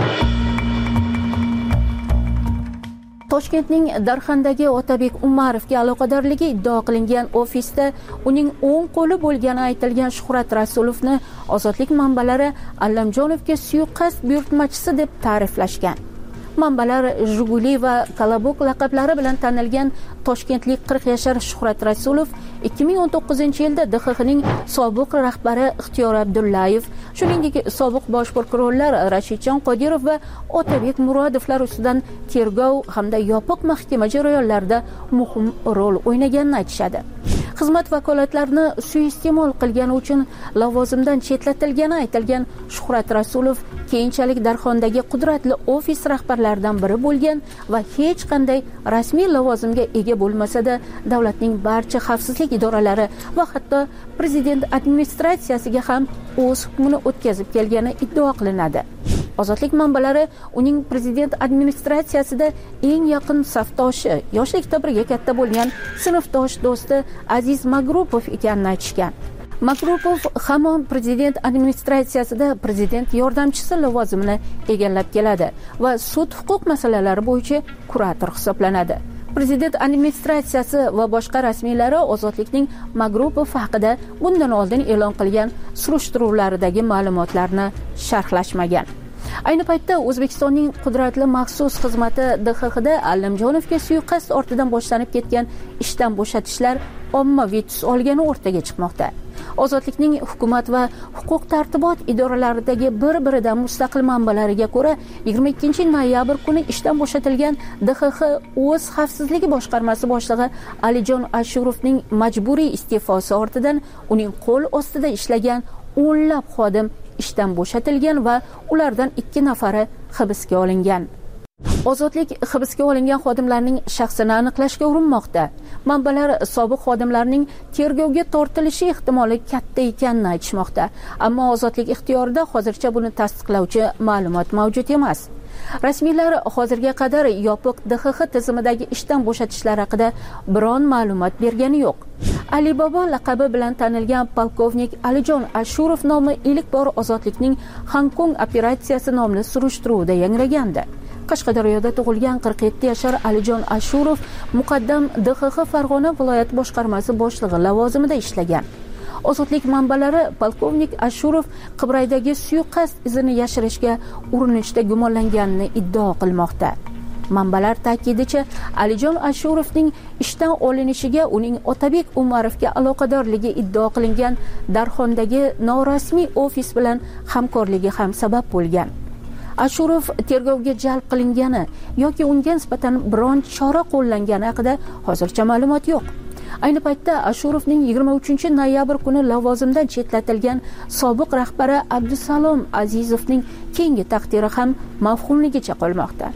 Toshkentning Darxandagi Otabek Umarovga aloqadorligi iddao qilingan ofisda uning o'ng qo'li bo'lgani aytilgan Shuhrat Rasulovni ozodlik manbalari Allamjonovga suiqasd buyurtmachisi deb ta'riflashgan. Manbalar Jiguli va Kolobok laqablari bilan tanilgan toshkentlik qirq yashar Shuhrat Rasulov ikki ming o'n to'qqizinchi yilda D X Xning sobiq rahbari Ixtiyor Abdullayev, shuningdek sobiq bosh prokurorlar Rashidjon Qodirov va Otabek Murodovlar ustidan tergov hamda yopiq mahkama jarayonlarida muhim rol o'ynaganini aytishadi. Xizmat vakolatlarini suiiste'mol qilgani uchun lavozimdan chetlatilgani aytilgan Shuhrat Rasulov keyinchalik Darxondagi qudratli ofis rahbarlaridan biri bo'lgan va hech qanday rasmiy lavozimga ega bo'lmasa-da, davlatning barcha xavfsizlik idoralari va hatto prezident administratsiyasiga ham o'z hukmini o'tkazib kelgani iddao qilinadi. Ozodlik manbalari uning prezident administratsiyasida eng yaqin safdoshi, yoshlikda birga katta bo'lgan sinfdosh do'sti Aziz Magrupov ekanini aytishgan. Magrupov hamon prezident administratsiyasida prezident yordamchisi lavozimini egallab keladi va sud huquq masalalari bo'yicha kurator hisoblanadi. Prezident administratsiyasi va boshqa rasmiylari ozodlikning Magrupov haqida bundan oldin e'lon qilgan surishtiruvlaridagi ma'lumotlarni sharhlashmagan. Ayni paytda O'zbekistonning qudratli maxsus xizmati D X Xda Allamjonovga suiqasd ortidan boshlanib ketgan ishdan bo'shatishlar ommaviy tus olgani o'rtaga chiqmoqda. Ozodlikning hukumat va huquq tartibot idoralaridagi bir-biridan mustaqil manbalariga ko'ra yigirma ikkinchi noyabr kuni ishdan bo'shatilgan D X X o'z xavfsizligi boshqarmasi boshlig'i Alijon Ashurovning majburiy iste'fosi ortidan uning qo'l ostida ishlagan o'nlab xodim ishdan bo'shatilgan va ulardan ikki nafari hibsga olingan. Ozodlik hibsga olingan xodimlarning shaxsini aniqlashga urinmoqda. Manbalar sobiq xodimlarning tergovga tortilishi ehtimoli katta ekanini aytishmoqda, ammo ozodlik ixtiyorida hozircha buni tasdiqlovchi ma'lumot mavjud emas. Rasmiylar hozirga qadar yopiq D X X tizimidagi ishdan bo'shatishlar haqida biron ma'lumot bergani yo'q. Ali Bobo laqabi bilan tanilgan polkovnik Alijon Ashurov nomi ilk bor ozodlikning Hong Kong operatsiyasi nomli surishtiruvda yangragandi. Qashqadaryoda tug'ilgan qirq yetti yashar Alijon Ashurov muqaddam D X X Farg'ona viloyat boshqarmasi boshlig'i lavozimida ishlagan. Ozodlik manbalari polkovnik Ashurov Qibraydagi suiqasd izini yashirishga urinishda gumonlanganini iddao qilmoqda. Manbalar ta'kidicha Alijon Ashurovning ishdan olinishiga uning Otabek Umarovga aloqadorligi iddao qilingan Darxondagi norasmiy ofis bilan hamkorligi ham sabab bo'lgan. Ashurov tergovga jalb qilingani yoki unga nisbatan biron chora qo'llangani haqida hozircha ma'lumot yo'q. Ayni paytda Ashurovning yigirma uchinchi noyabr kuni lavozimdan chetlatilgan sobiq rahbari Abdusalom Azizovning keyingi taqdiri ham mavhumligicha qolmoqda.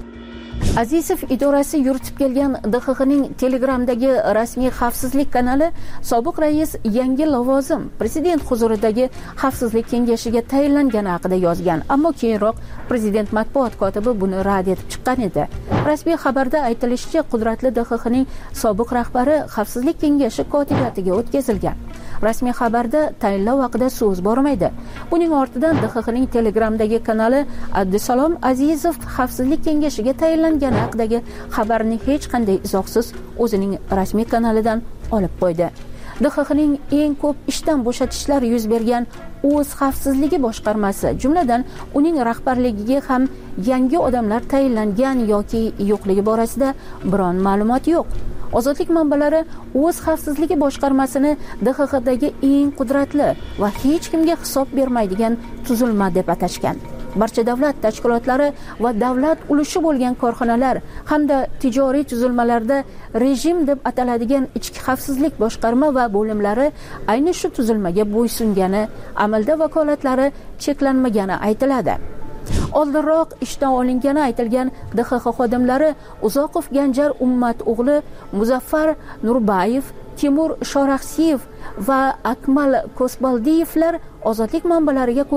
Azizov idorasi yuritib kelgan D X Xning Telegramdagi rasmiy xavfsizlik kanali sobiq rais yangi lavozim prezident huzuridagi xavfsizlik kengashiga tayinlangani haqida yozgan, ammo keyinroq prezident matbuot kotibi buni rad etib chiqqan edi. Rasmiy xabarda aytilishicha, qudratli D X Xning sobiq rahbari xavfsizlik kengashi kotibiyatiga o'tkazilgan. Rasmiy xabarda tayinlov haqida so'z bormaydi. Buning ortidan D X Xning Telegramdagi kanali Abdusalom Azizov xavfsizlik kengashiga tayinlangani haqidagi xabarni hech qanday izohsiz o'zining rasmiy kanalidan olib qo'ydi. D X Xning eng ko'p ishdan bo'shatishlar yuz bergan o'z xavfsizligi boshqarmasi, jumladan uning rahbarligiga ham yangi odamlar tayinlangan yoki yo'qligi borasida biron ma'lumot yo'q. Ozodlik manbalari o'z xavfsizligi boshqarmasini D X Xdagi eng qudratli va hech kimga hisob bermaydigan tuzilma deb atashgan. Barcha davlat tashkilotlari va davlat ulushi bo'lgan korxonalar hamda tijoriy tuzilmalarda rejim deb ataladigan ichki xavfsizlik boshqarma va bo'limlari ayni shu tuzilmaga bo'ysungani, amalda vakolatlari cheklanmagani aytiladi. Oldinroq ishdan olingani aytilgan D X X xodimlari Uzoqov Ganjar Ummat o'g'li Muzaffar Nurbayev, Timur Shoraxsiyev va Akmal Kosbaldiyevlar ozodlik manbalariga ko'ra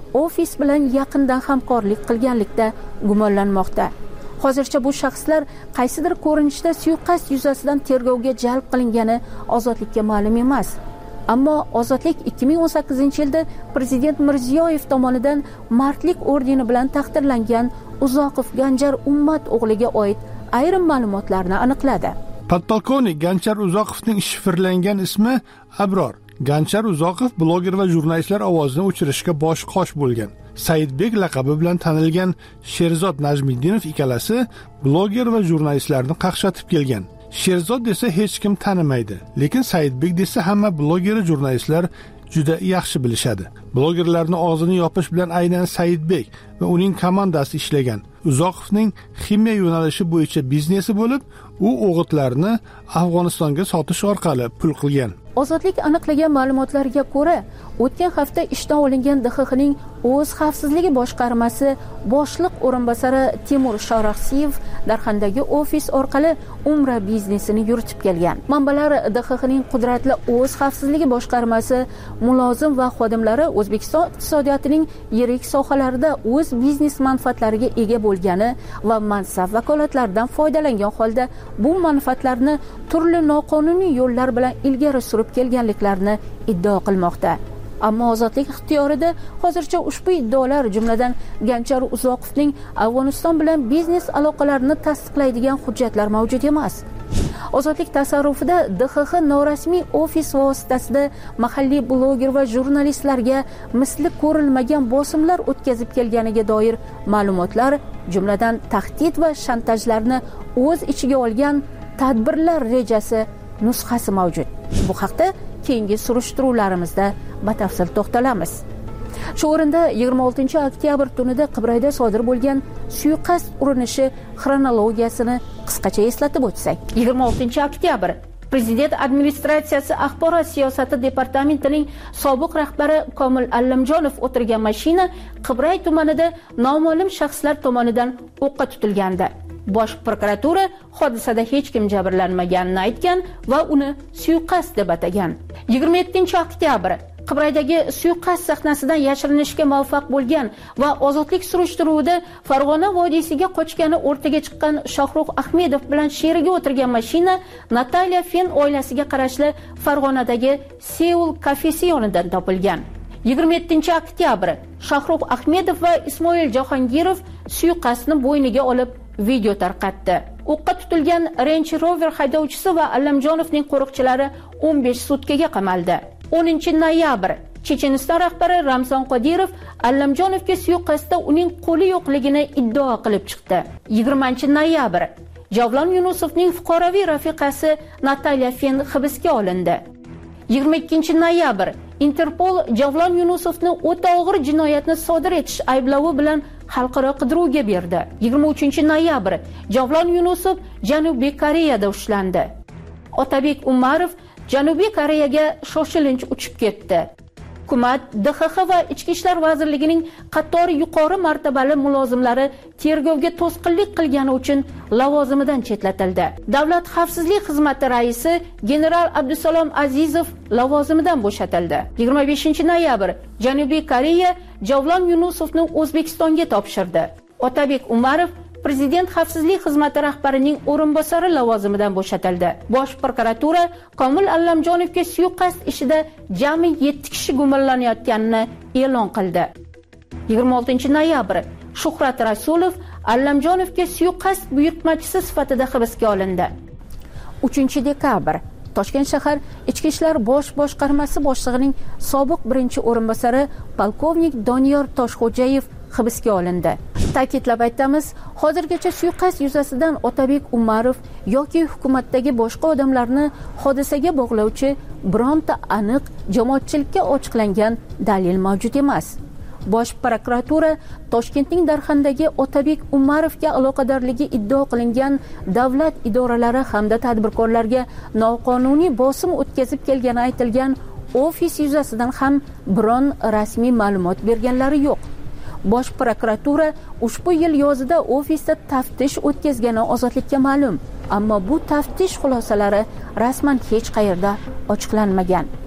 ofis bilan yaqindan hamkorlik qilganlikda gumonlanmoqda. Hozircha bu shaxslar qaysidir ko'rinishda suiqasd yuzasidan tergovga jalb qilingani ozodlikka ma'lum emas. Ammo ozodlik ikki ming o'n sakkizinchi yilda prezident Mirziyoyev tomonidan mardlik ordeni bilan taqdirlangan Uzoqov Ganjar Ummat o'g'liga oid ayrim ma'lumotlarni aniqladi. Podpolkovnik Ganjar Uzoqovning shifrlangan ismi Abror. Ganjar Uzoqov bloger va jurnalistlar ovozini o'chirishga bosh qosh bo'lgan. Saidbek laqabi bilan tanilgan Sherzod Najmiddinov ikkalasi bloger va jurnalistlarni qaqshatib kelgan. Sherzod desa hech kim tanimaydi, lekin Saidbek desa hamma bloger va jurnalistlar juda yaxshi bilishadi. Blogerlarning og'zini yopish bilan aynan Saidbek va uning komandasi ishlagan. Uzoqovning ximiya yo'nalishi bo'yicha biznesi bo'lib, u o'g'itlarni Afg'onistonga sotish orqali pul qilgan. Ozodlik aniqlagan ma'lumotlarga ko'ra, o'tgan hafta ishdan olingan D X Xning o'z xavfsizligi boshqarmasi boshliq o'rinbosari Timur Shoraxsiyev Darxandagi ofis orqali Umra biznesini yuritib kelgan. Manbalar D X Xning qudratli o'z xavfsizligi boshqarmasi mulozim va xodimlari O'zbekiston iqtisodiyotining yirik sohalarida o'z biznes manfaatlariga ega bo'lgani va mansab vakolatlaridan foydalangan holda bu manfaatlarni turli noqonuniy yo'llar bilan ilgari surib kelganliklarini iddao qilmoqda. Ammo ozodlik ixtiyorida hozircha ushbu iddaolar, jumladan Ganjar Uzoqovning Afg'oniston bilan biznes aloqalarini tasdiqlaydigan hujjatlar mavjud emas. Ozodlik tasarrufida D X X norasmiy ofis vositasida mahalliy bloger va jurnalistlarga misli ko'rilmagan bosimlar o'tkazib kelganiga doir ma'lumotlar, jumladan tahdid va shantajlarni o'z ichiga olgan tadbirlar rejasi nusxasi mavjud. Bu haqda keyingi surishtiruvlarimizda batafsil to'xtalamiz. Shu o'rinda yigirma oltinchi oktyabr tunida Qibrayda sodir bo'lgan suiqasd urinishi xronologiyasini qisqacha eslatib o'tsak. yigirma oltinchi oktyabr Prezident administratsiyasi axborot siyosati departamentining sobiq rahbari Komil Allamjonov o'tirgan mashina Qibray tumanida noma'lum shaxslar tomonidan o'qqa tutilgandi. Bosh prokuratura hodisada hech kim jabrlanmaganini aytgan va uni suiqasd deb atagan. yigirma yettinchi oktyabr Qibraydagi suiqasd sahnasidan yashirinishga muvaffaq bo'lgan va ozodlik surishtiruvida Farg'ona vodiysiga qochgani o'rtaga chiqqan Shohrux Ahmedov bilan sherigi o'tirgan mashina Natalya Fen oilasiga qarashli Farg'onadagi Seul kafesi yonidan topilgan. yigirma yettinchi oktyabr Shohrux Ahmedov va Ismoil Jahongirov suiqasdni bo'yniga olib video tarqatdi. O'qqa tutilgan Range Rover haydovchisi va Allamjonovning qo'riqchilari o'n besh sutkaga qamaldi. o'ninchi noyabr Checheniston rahbari Ramzan Qodirov Allamjonovga suiqasdda uning qo'li yo'qligini iddao qilib chiqdi. yigirmanchi noyabr Javlon Yunusovning fuqaroviy rafiqasi Natalya Fen hibsga olindi. yigirma ikkinchi noyabr Interpol Javlon Yunusovni o'ta og'ir jinoyatni sodir etish ayblovi bilan xalqaro qidiruvga berdi. yigirma uchinchi noyabr Javlon Yunusov Janubiy Koreyada ushlandi. Otabek Umarov Janubiy Koreyaga shoshilinch uchib ketdi. Hukumat, D X X va Ichki ishlar vazirligining qatori yuqori martabali mulozimlari tergovga to'sqinlik qilgani uchun lavozimidan chetlatildi. Davlat xavfsizlik xizmati raisi general Abdusalom Azizov lavozimidan bo'shatildi. yigirma beshinchi noyabr Janubiy Koreya Javlon Yunusovni O'zbekistonga topshirdi. Otabek Umarov Prezident xavfsizlik xizmati rahbarining o'rinbosari lavozimidan bo'shatildi. Bosh prokuratura Komil Allamjonovga suiqasd ishida jami yetti kishi gumonlanayotganini e'lon qildi. yigirma oltinchi noyabr Shuhrat Rasulov Allamjonovga suiqasd buyurtmachisi sifatida hibsga olindi. uchinchi dekabr Toshkent shahar Ichki ishlar bosh boshqarmasi boshlig'ining sobiq birinchi o'rinbosari polkovnik Doniyor Toshxo'jayev hibsga olindi. Ta'kidlab aytamiz, hozirgacha suiqasd yuzasidan Otabek Umarov yoki hukumatdagi boshqa odamlarni hodisaga bog'lovchi bironta aniq jamoatchilikka ochiqlangan dalil mavjud emas. Bosh prokuratura Toshkentning Darxandagi Otabek Umarovga aloqadorligi iddao qilingan davlat idoralari hamda tadbirkorlarga noqonuniy bosim o'tkazib kelgani aytilgan ofis yuzasidan ham biron rasmiy ma'lumot berganlari yo'q. Bosh prokuratura ushbu yil yozida ofisda taftish o'tkazgani ozodlikka ma'lum, ammo bu taftish xulosalari rasman hech qayerda ochiqlanmagan.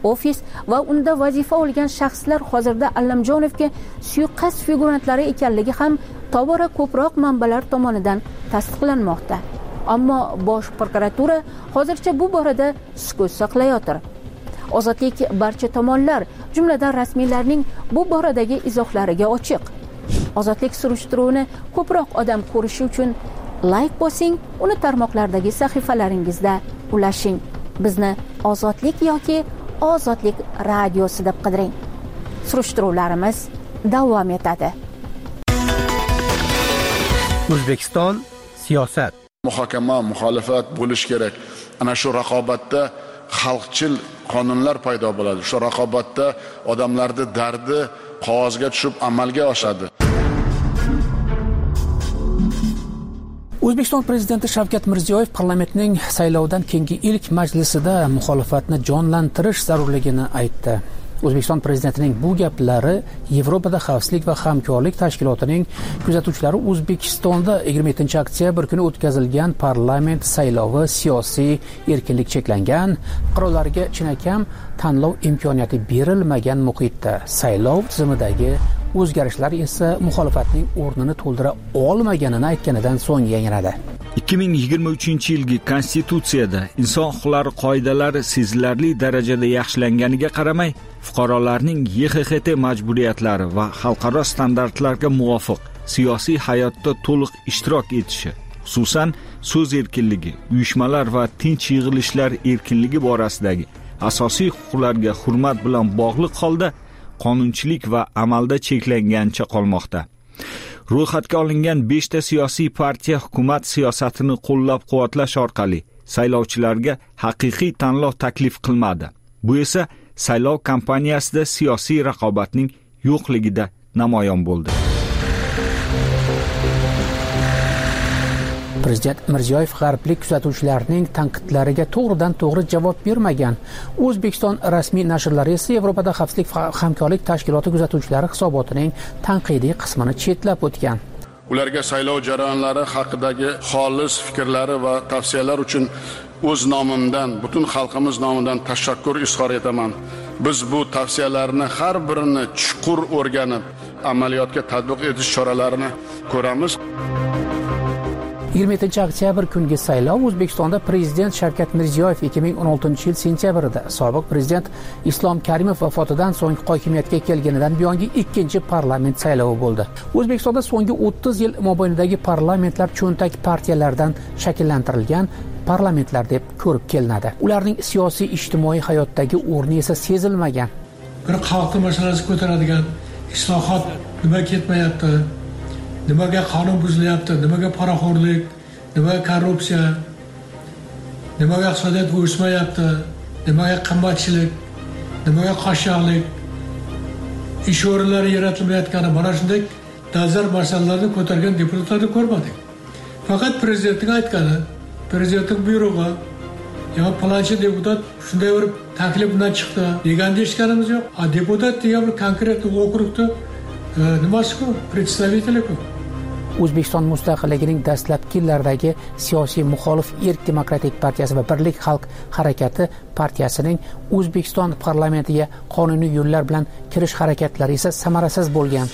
ofis va unda vazifa olgan shaxslar hozirda Allamjonovga suiqasd figurantlari ekanligi ham tobora ko'proq manbalar tomonidan tasdiqlanmoqda. Ammo bosh prokuratura hozircha bu borada sukut saqlayotir. Ozodlik barcha tomonlar, jumladan rasmiylarning bu boradagi izohlariga ochiq. Ozodlik surishtiruvini ko'proq odam ko'rishi uchun like bosing, uni tarmoqlardagi sahifalaringizda ulashing. Bizni Ozodlik yoki Ozodlik radiosi deb qidiring. Surishtiruvlarimiz davom etadi. O'zbekiston siyosat. Muhokama, muxolifat bo'lish kerak. Ana shu raqobatda xalqchil qonunlar paydo bo'ladi. Shu raqobatda odamlarning dardi qog'ozga tushib amalga oshadi. O'zbekiston prezidenti Shavkat Mirziyoyev parlamentning saylovdan keyingi ilk majlisida muxolifatni jonlantirish zarurligini aytdi. O'zbekiston prezidentining bu gaplari Yevropada xavfsizlik va hamkorlik tashkilotining kuzatuvchilari O'zbekistonda yigirma yettinchi oktyabr kuni o'tkazilgan parlament saylovi siyosiy erkinlik cheklangan, qirollarga chinakam tanlov imkoniyati berilmagan muhitda saylov tizimidagi o'zgarishlar esa muxolifatning o'rnini to'ldira olmaganini aytganidan so'ng yangradi. ikki ming yigirma uchinchi yilgi konstitutsiyada inson huquqlari qoidalari sezilarli darajada yaxshilanganiga qaramay, fuqarolarning Y X X T majburiyatlari va xalqaro standartlarga muvofiq siyosiy hayotda to'liq ishtirok etishi, xususan so'z erkinligi, uyushmalar va tinch yig'ilishlar erkinligi borasidagi asosiy huquqlarga hurmat bilan bog'liq holda qonunchilik va amalda cheklangancha qolmoqda. Ro'yxatga olingan beshta siyosiy partiya hukumat siyosatini qo'llab-quvvatlash orqali saylovchilarga haqiqiy tanlov taklif qilmadi. Bu esa saylov kampaniyasida siyosiy raqobatning yo'qligida namoyon bo'ldi. Prezident Mirziyoyev g'arblik kuzatuvchilarning tanqidlariga to'g'ridan to'g'ri javob bermagan. O'zbekiston rasmiy nashrlari esa Yevropada xavfsizlik va hamkorlik tashkiloti kuzatuvchilari hisobotining tanqidiy qismini chetlab o'tgan. Ularga saylov jarayonlari haqidagi xolis fikrlari va tavsiyalar uchun o'z nomimdan, butun xalqimiz nomidan tashakkur izhor etaman. Biz bu tavsiyalarni har birini chuqur o'rganib, amaliyotga tatbiq etish choralarini ko'ramiz. yigirma yettinchi oktyabr kungi saylov O'zbekistonda prezident Shavkat Mirziyoyev ikki ming o'n oltinchi yil sentyabrida sobiq prezident Islom Karimov vafotidan so'ng hokimiyatga kelganidan buyongi ikkinchi parlament saylovi bo'ldi. O'zbekistonda so'nggi o'ttiz yil mobaynidagi parlamentlar cho'ntak partiyalardan shakllantirilgan parlamentlar deb ko'rib kelinadi. Ularning siyosiy ijtimoiy hayotdagi o'rni esa sezilmagan. Bir xalqning masalasi ko'taradigan islohot nima ketmayapti? Nimaga qonun buzilyapti? Nimaga poraxo'rlik? Nimaga korrupsiya? Nimaga iqtisodiyot o'smayapti? Nimaga qimmatchilik? Nimaga qashshoqlik? Ish o'rinlari yaratilmayotgani, mana shunday dolzarb masalalarni ko'targan deputatlarni ko'rmadik. Faqat prezidentning aytgani, prezidentning buyrug'i, yo planchi deputat shunday bir taklif bilan chiqdi deganni eshitganimiz yo'q. A deputat degan bir konkret okrugda nimasi-ku, представители-ku. O'zbekiston mustaqilligining dastlabki yillaridagi siyosiy muxolif Erk demokratik partiyasi va Birlik xalq harakati partiyasining O'zbekiston parlamentiga qonuniy yo'llar bilan kirish harakatlari esa samarasiz bo'lgan.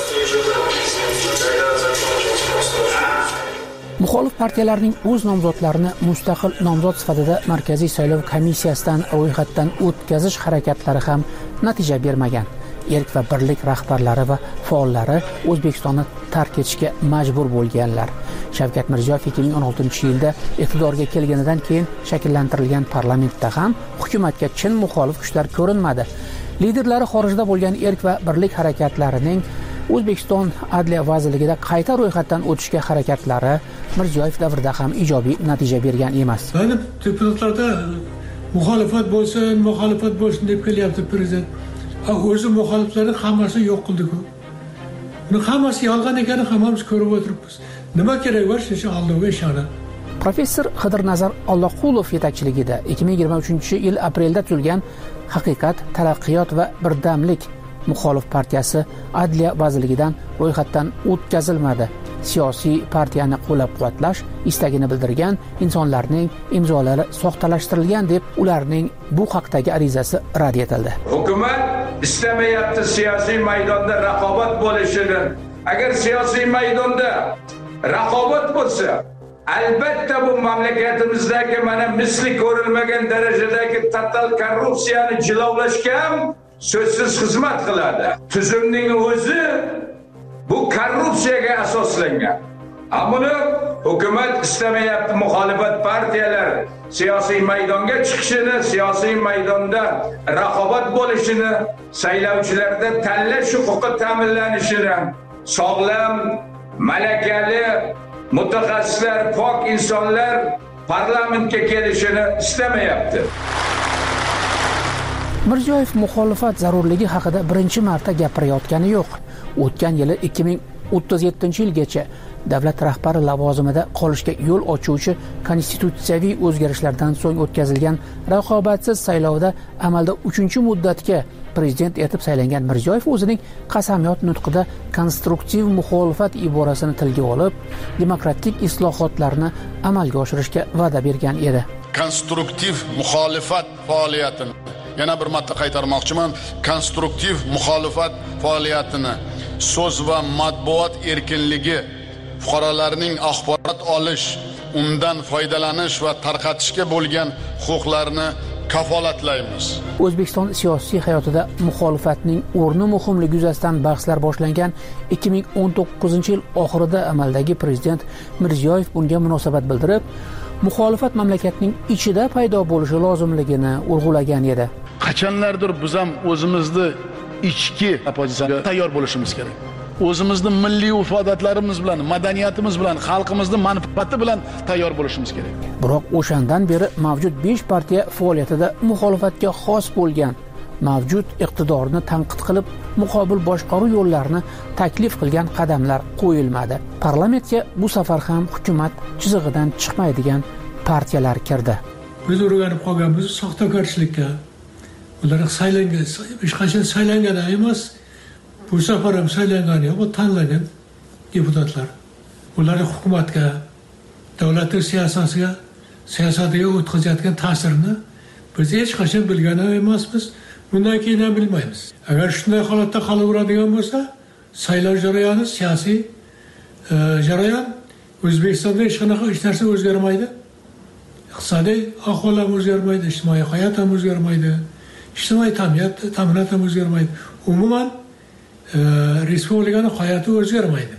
Muxolif partiyalarning o'z nomzodlarini mustaqil nomzod sifatida Markaziy saylov komissiyasidan ro'yxatdan o'tkazish harakatlari ham natija bermagan. Erk va Birlik rahbarlari va faollari O'zbekistonni tark etishga majbur bo'lganlar. Shavkat Mirziyoyev ikki ming o'n oltinchi yilda iqtidorga kelganidan keyin shakllantirilgan parlamentda ham hukumatga chin muxolif kuchlar ko'rinmadi. Liderlari xorijda bo'lgan Erk va Birlik harakatlarining O'zbekiston Adliya vazirligida qayta ro'yxatdan o'tishga harakatlari Mirziyoyev davrida ham ijobiy natija bergan emas. Mana deputatlarda muxolifat bo'lsin, muxolifat bo'lsin deb kelyapti prezident. O'zi muxoliflarning hammasi yo'q qildi-ku. Buni hammasi yolg'on ekanini hammamiz ko'rib o'tiribmiz. Nima kerak bor shu Allohga ishonib. Professor Xidirnazar Alloqulov yetakchiligida ikki ming yigirma uchinchi yil aprelda tuzilgan Haqiqat, Taraqqiyot va Birdamlik muxolif partiyasi Adliya vazirligidan ro'yxatdan o'tkazilmadi. siyosiy partiyani qo'llab-quvvatlash istagini bildirgan insonlarning imzolari soxtalashtirilgan deb ularning bu haqdagi arizasi rad etildi. Hukumat istamayapti siyosiy maydonda raqobat bo'lishini. Agar siyosiy maydonda raqobat bo'lsa, albatta bu mamlakatimizdagi mana misli ko'rilmagan darajadagi total korrupsiyani jilovlashga ham so'zsiz xizmat qiladi. Tuzumning o'zi bu korrupsiyaga asoslangan. Ammo hukumat istamayapti muxolifat partiyalari siyosiy maydonga chiqishini, siyosiy maydonda raqobat bo'lishini, saylovchilarda tanlash huquqi ta'minlanishini, sog'lom, malakali mutaxassislar, pok insonlar parlamentga kelishini istamayapti. Mirziyoyev muxolifat zarurligi haqida birinchi marta gapirayotgani yo'q. O'tgan yili ikki ming o'ttiz yettinchi yilgacha davlat rahbari lavozimida qolishga yo'l ochuvchi konstitutsiyaviy o'zgarishlardan so'ng o'tkazilgan raqobatsiz saylovda amalda uchinchi muddatga prezident etib saylangan Mirziyoyev o'zining qasamyod nutqida konstruktiv muxolifat iborasini tilga olib, demokratik islohotlarni amalga oshirishga va'da bergan edi. Konstruktiv muxolifat faoliyatini yana bir marta qaytarmoqchiman. Konstruktiv muxolifat faoliyatini so'z va matbuot erkinligi, fuqarolarning axborot olish, undan foydalanish va tarqatishga bo'lgan huquqlarini kafolatlaymiz. O'zbekiston siyosiy hayotida muxolifatning o'rni muhimligi yuzasidan bahslar boshlangan ikki ming o'n to'qqizinchi yil oxirida amaldagi prezident Mirziyoyev bunga munosabat bildirib, muxolifat mamlakatning ichida paydo bo'lishi lozimligini urg'ulagan edi. Qachonlardir biz ham o'zimizni ichki oppozitsiyaga tayyor bo'lishimiz kerak. O'zimizni milliy urf-odatlarimiz bilan, madaniyatimiz bilan, xalqimizning manfaati bilan tayyor bo'lishimiz kerak. Biroq o'shandan beri mavjud besh partiya faoliyatida muxolifatga xos bo'lgan, mavjud iqtidorni tanqid qilib, muqobil boshqaruv yo'llarini taklif qilgan qadamlar qo'yilmadi. Parlamentga bu safar ham hukumat chizig'idan chiqmaydigan partiyalar kirdi. Biz o'rganib qolganmiz soxtakorchilikka. Ular saylangan, hech qachon saylangan emas. Bu safar ham saylangan yo'q, bu tanlangan deputatlar. Ularning hukumatga, davlatning siyosatiga, siyosatiga o'tkazayotgan ta'sirini biz hech qachon bilgan emasmiz, bundan keyin ham bilmaymiz. Agar shunday holatda qolaveradigan bo'lsa, saylov jarayoni, siyosiy e, jarayon O'zbekistonda hech qanaqa hech narsa o'zgarmaydi. Iqtisodiy ahvol ham o'zgarmaydi, ijtimoiy hayot ham o'zgarmaydi, ijtimoiy ta'minot, ta'minot ham o'zgarmaydi. Umuman respublikaning hayoti o'zgarmaydi.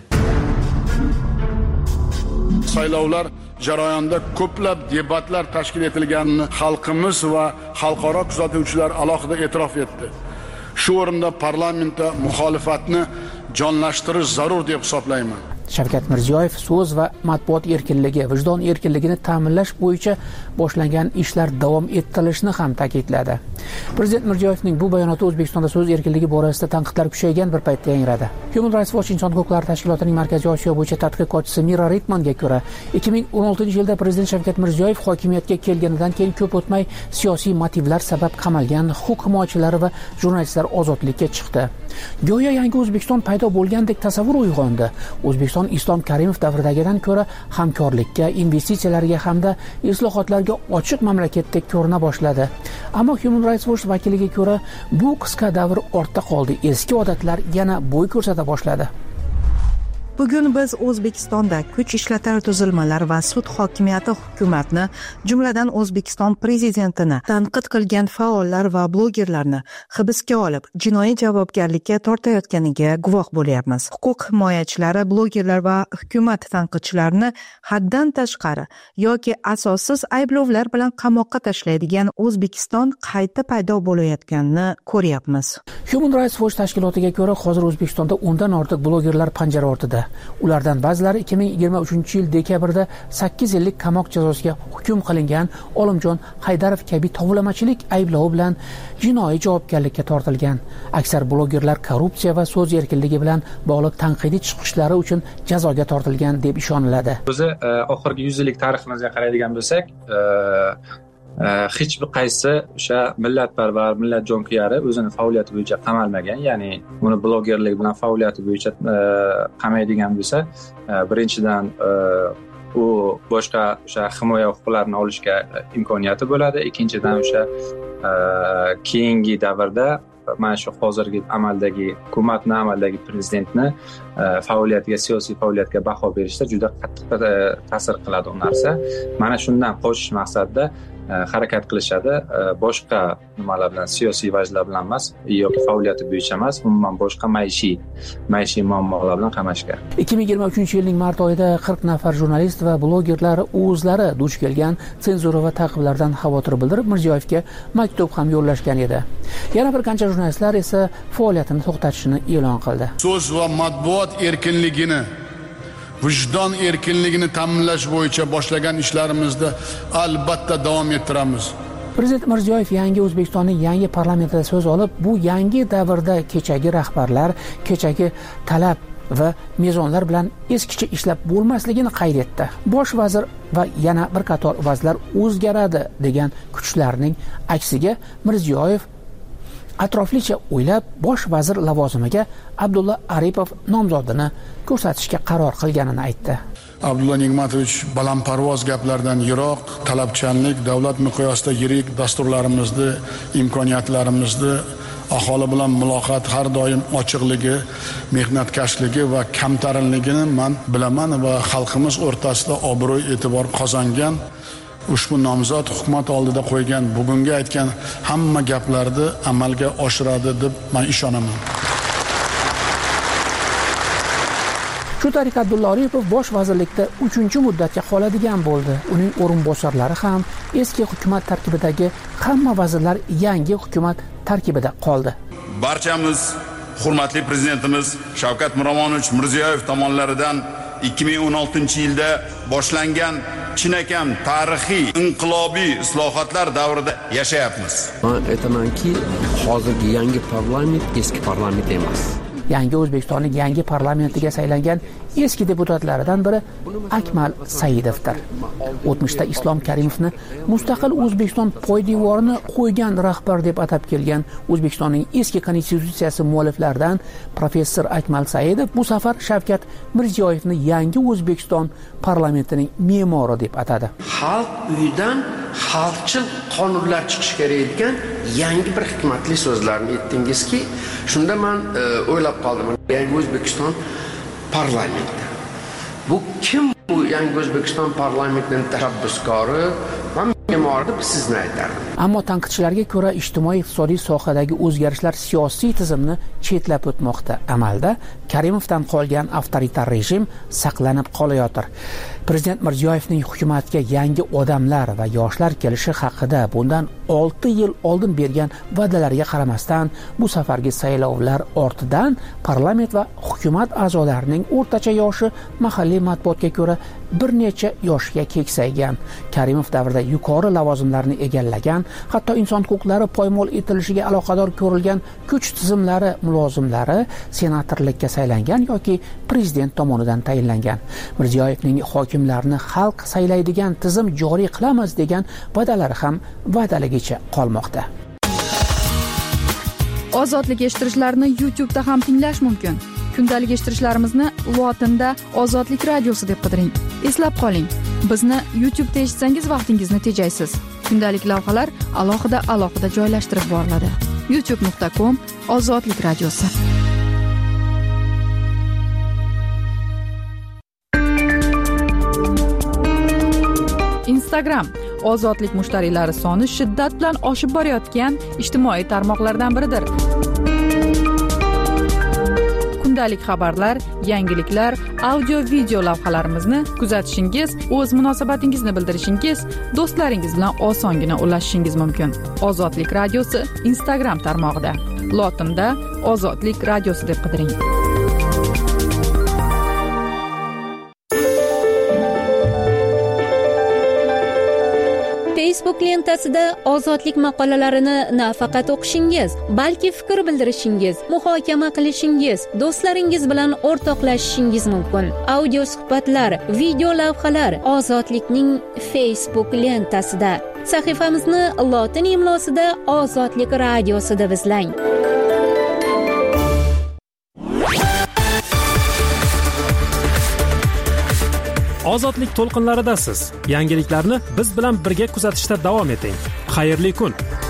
Saylovlar jarayonida ko'plab debatlar tashkil etilganini xalqimiz va xalqaro kuzatuvchilar alohida e'tirof etdi. Shu o'rinda parlamentda muxolifatni jonlashtirish zarur deb hisoblayman. Shavkat Mirziyoyev so'z va matbuot erkinligi, vijdon erkinligini ta'minlash bo'yicha boshlangan ishlar davom ettirilishini ham ta'kidladi. Prezident Mirziyoyevning bu bayonoti O'zbekistonda so'z erkinligi borasida tanqidlar kuchaygan bir paytda yangradi. Human Rights Watch inson huquqlari tashkilotining Markaziy Osiyo bo'yicha tadqiqotchisi Mira Ritmanga ko'ra, ikki ming o'n oltinchi yilda prezident Shavkat Mirziyoyev hokimiyatga kelganidan keyin ko'p o'tmay siyosiy motivlar sabab qamalgan huquq himoyachilari va jurnalistlar ozodlikka chiqdi. Go'yo yangi O'zbekiston paydo bo'lgandek tasavvur uyg'ondi. O'zbekiston Islom Karimov davridagidan ko'ra hamkorlikka, investitsiyalarga hamda islohotlarga ochiq mamlakatdek ko'rina boshladi. Ammo Human Rights Watch vakiliga ko'ra, bu qisqa davr ortda qoldi. Eski odatlar yana bo'y ko'rsata boshladi. Bugun biz O'zbekistonda kuch ishlatar tuzilmalar va sud hokimiyati hukumatni, jumladan O'zbekiston prezidentini tanqid qilgan faollar va blogerlarni hibsga olib, jinoiy javobgarlikka tortayotganiga guvoh bo'lyapmiz. Huquq himoyachilari, blogerlar va hukumat tanqidchilarini haddan tashqari yoki asossiz ayblovlar bilan qamoqqa tashlaydigan O'zbekiston qayta paydo bo'layotganini ko'ryapmiz. Human Rights Watch tashkilotiga ko'ra, hozir O'zbekistonda o'ndan ortiq blogerlar panjara ortida. Ulardan ba'zilari ikki ming yigirma uchinchi yil dekabrda sakkiz yillik qamoq jazosiga hukm qilingan Olimjon Haydarov kabi tovlamachilik ayblovi bilan jinoiy javobgarlikka tortilgan. Aksar blogerlar korrupsiya va so'z erkinligi bilan bog'liq tanqidiy chiqishlari uchun jazoga tortilgan deb ishoniladi. O'zi oxirgi yuz yillik tariximizga qaraydigan bo'lsak, hech bir qaysi o'sha millatparvar, millat jonkuyari o'zini faoliyati bo'yicha qamalmagan. Ya'ni uni blogerlik bilan faoliyati bo'yicha qamaydigan bo'lsa, birinchidan u boshqa o'sha himoya huquqlarini olishga imkoniyati bo'ladi. Ikkinchidan o'sha keyingi davrda mana shu hozirgi amaldagi hukumatni, amaldagi prezidentni faoliyatiga, siyosiy faoliyatiga baho berishda juda qattiq ta'sir qiladi u narsa. Mana shundan qochish maqsadida harakat qilishadi. Boshqa nimalar bilan, siyosiy vajlar bilan emas yoki faoliyati bo'yicha emas, umuman boshqa maishiy maishiy muammolar bilan qamashgan. ikki ming yigirma uchinchi yilning mart oyida qirq nafar jurnalist va blogerlar o'zlari duch kelgan senzura va ta'qiblardan xavotir bildirib Mirziyoyevga maktub ham yo'llashgan edi. Yana bir qancha jurnalistlar esa faoliyatini to'xtatishini e'lon qildi. So'z va matbuot erkinligini, vijdon erkinligini ta'minlash bo'yicha boshlagan ishlarimizda albatta davom ettiramiz. Prezident Mirziyoyev yangi O'zbekistonning yangi parlamentida so'z olib, bu yangi davrda kechagi rahbarlar, kechagi talab va mezonlar bilan eskicha ishlab bo'lmasligini qayd etdi. Bosh vazir va yana bir qator vazirlar o'zgaradi degan kuchlarning aksiga Mirziyoyev atroflicha o'ylab bosh vazir lavozimiga Abdulla Aripov nomzodini ko'rsatishga qaror qilganini aytdi. Abdulla Nigmatovich balandparvoz gaplardan yiroq, talabchanlik, davlat miqyosida yirik dasturlarimizni, imkoniyatlarimizni, aholi bilan muloqot har doim ochiqligi, mehnatkashligi va kamtarinligini men bilaman va xalqimiz o'rtasida obro' e'tibor qozongan ushbu nomzod hukumat oldida qo'ygan bugungi aytgan hamma gaplarni amalga oshiradi deb men ishonaman. Shu tariqa Abdulla Aripov bosh vazirlikda uchinchi muddatga qoladigan bo'ldi. Uning o'rinbosarlari ham eski hukumat tarkibidagi hamma vazirlar yangi hukumat tarkibida qoldi. Barchamiz hurmatli prezidentimiz Shavkat Miromonovich Mirziyoyev tomonidan ikki ming o'n oltinchi yilda boshlangan chinakam tarixiy inqilobiy islohotlar davrida yashayapmiz. Men aytamanki, hozirgi yangi parlament eski parlament emas. Yangi O'zbekistonning yangi parlamentiga saylangan eski deputatlaridan biri Akmal Saidovdir. O'tmishda Islom Karimovni mustaqil O'zbekiston poydevorini qo'ygan rahbar deb atab kelgan O'zbekistonning eski konstitutsiyasi mualliflaridan professor Akmal Saidov bu safar Shavkat Mirziyoyevni yangi O'zbekiston parlamentining me'mori deb atadi. Xalq uyidan xalqchil qonunlar chiqishi kerak ekan yangi bir hikmatli so'zlarni aytdingizki, shunda men o'ylab qoldim. Yangi O'zbekiston parlamenti. Bu kim bu yangi O'zbekiston parlamentining tashabbuskori? Men me'mori deb sizni aytaman. Ammo tanqidchilarga ko'ra ijtimoiy iqtisodiy sohadagi o'zgarishlar siyosiy tizimni chetlab o'tmoqda. Amalda Karimovdan qolgan avtoritar rejim saqlanib qolayotir. Prezident Mirziyoyevning hukumatga yangi odamlar va yoshlar kelishi haqida bundan olti yil oldin bergan va'dalariga qaramasdan bu safargi saylovlar ortidan parlament va hukumat a'zolarining o'rtacha yoshi mahalliy matbuotga ko'ra bir necha yoshga keksaygan. Karimov davrida yuqori lavozimlarni egallagan, hatto inson huquqlari poymol etilishiga aloqador ko'rilgan kuch tizimlari mulozimlari senatorlikka saylangan yoki prezident tomonidan tayinlangan. Mirziyoyevning hokimlarni xalq saylaydigan tizim joriy qilamiz degan va'dalari ham va'daligicha qolmoqda. Ozodlik eshittirishlarni YouTube'da ham tinglash mumkin. Kundalik eshittirishlarimizni lotinda Ozodlik radiosi deb qidiring. Eslab qoling, bizni YouTube'da eshitsangiz vaqtingizni tejaysiz. Kundalik lavhalar alohida alohida joylashtirib boriladi. youtube nuqta com Ozodlik radiosi. Instagram ozodlik mushtariylari soni shiddat bilan oshib borayotgan ijtimoiy tarmoqlardan biridir. Kundalik xabarlar, yangiliklar, audio video lavhalarimizni kuzatishingiz, o'z munosabatingizni bildirishingiz, do'stlaringiz bilan osongina ulashishingiz mumkin. Ozodlik radiosi Instagram tarmog'ida. Lotinda Ozodlik radiosi deb qidiring. Facebook lentasida ozodlik maqolalarini nafaqat o'qishingiz, balki fikr bildirishingiz, muhokama qilishingiz, do'stlaringiz bilan o'rtoqlashishingiz mumkin. Audio suhbatlar, video lavhalar ozodlikning Facebook lentasida. Sahifamizni lotin imlosida Ozodlik radiosida izlang. Ozodlik to'lqinlaridasiz. Yangiliklarni biz bilan birga kuzatishda davom eting. Xayrli kun.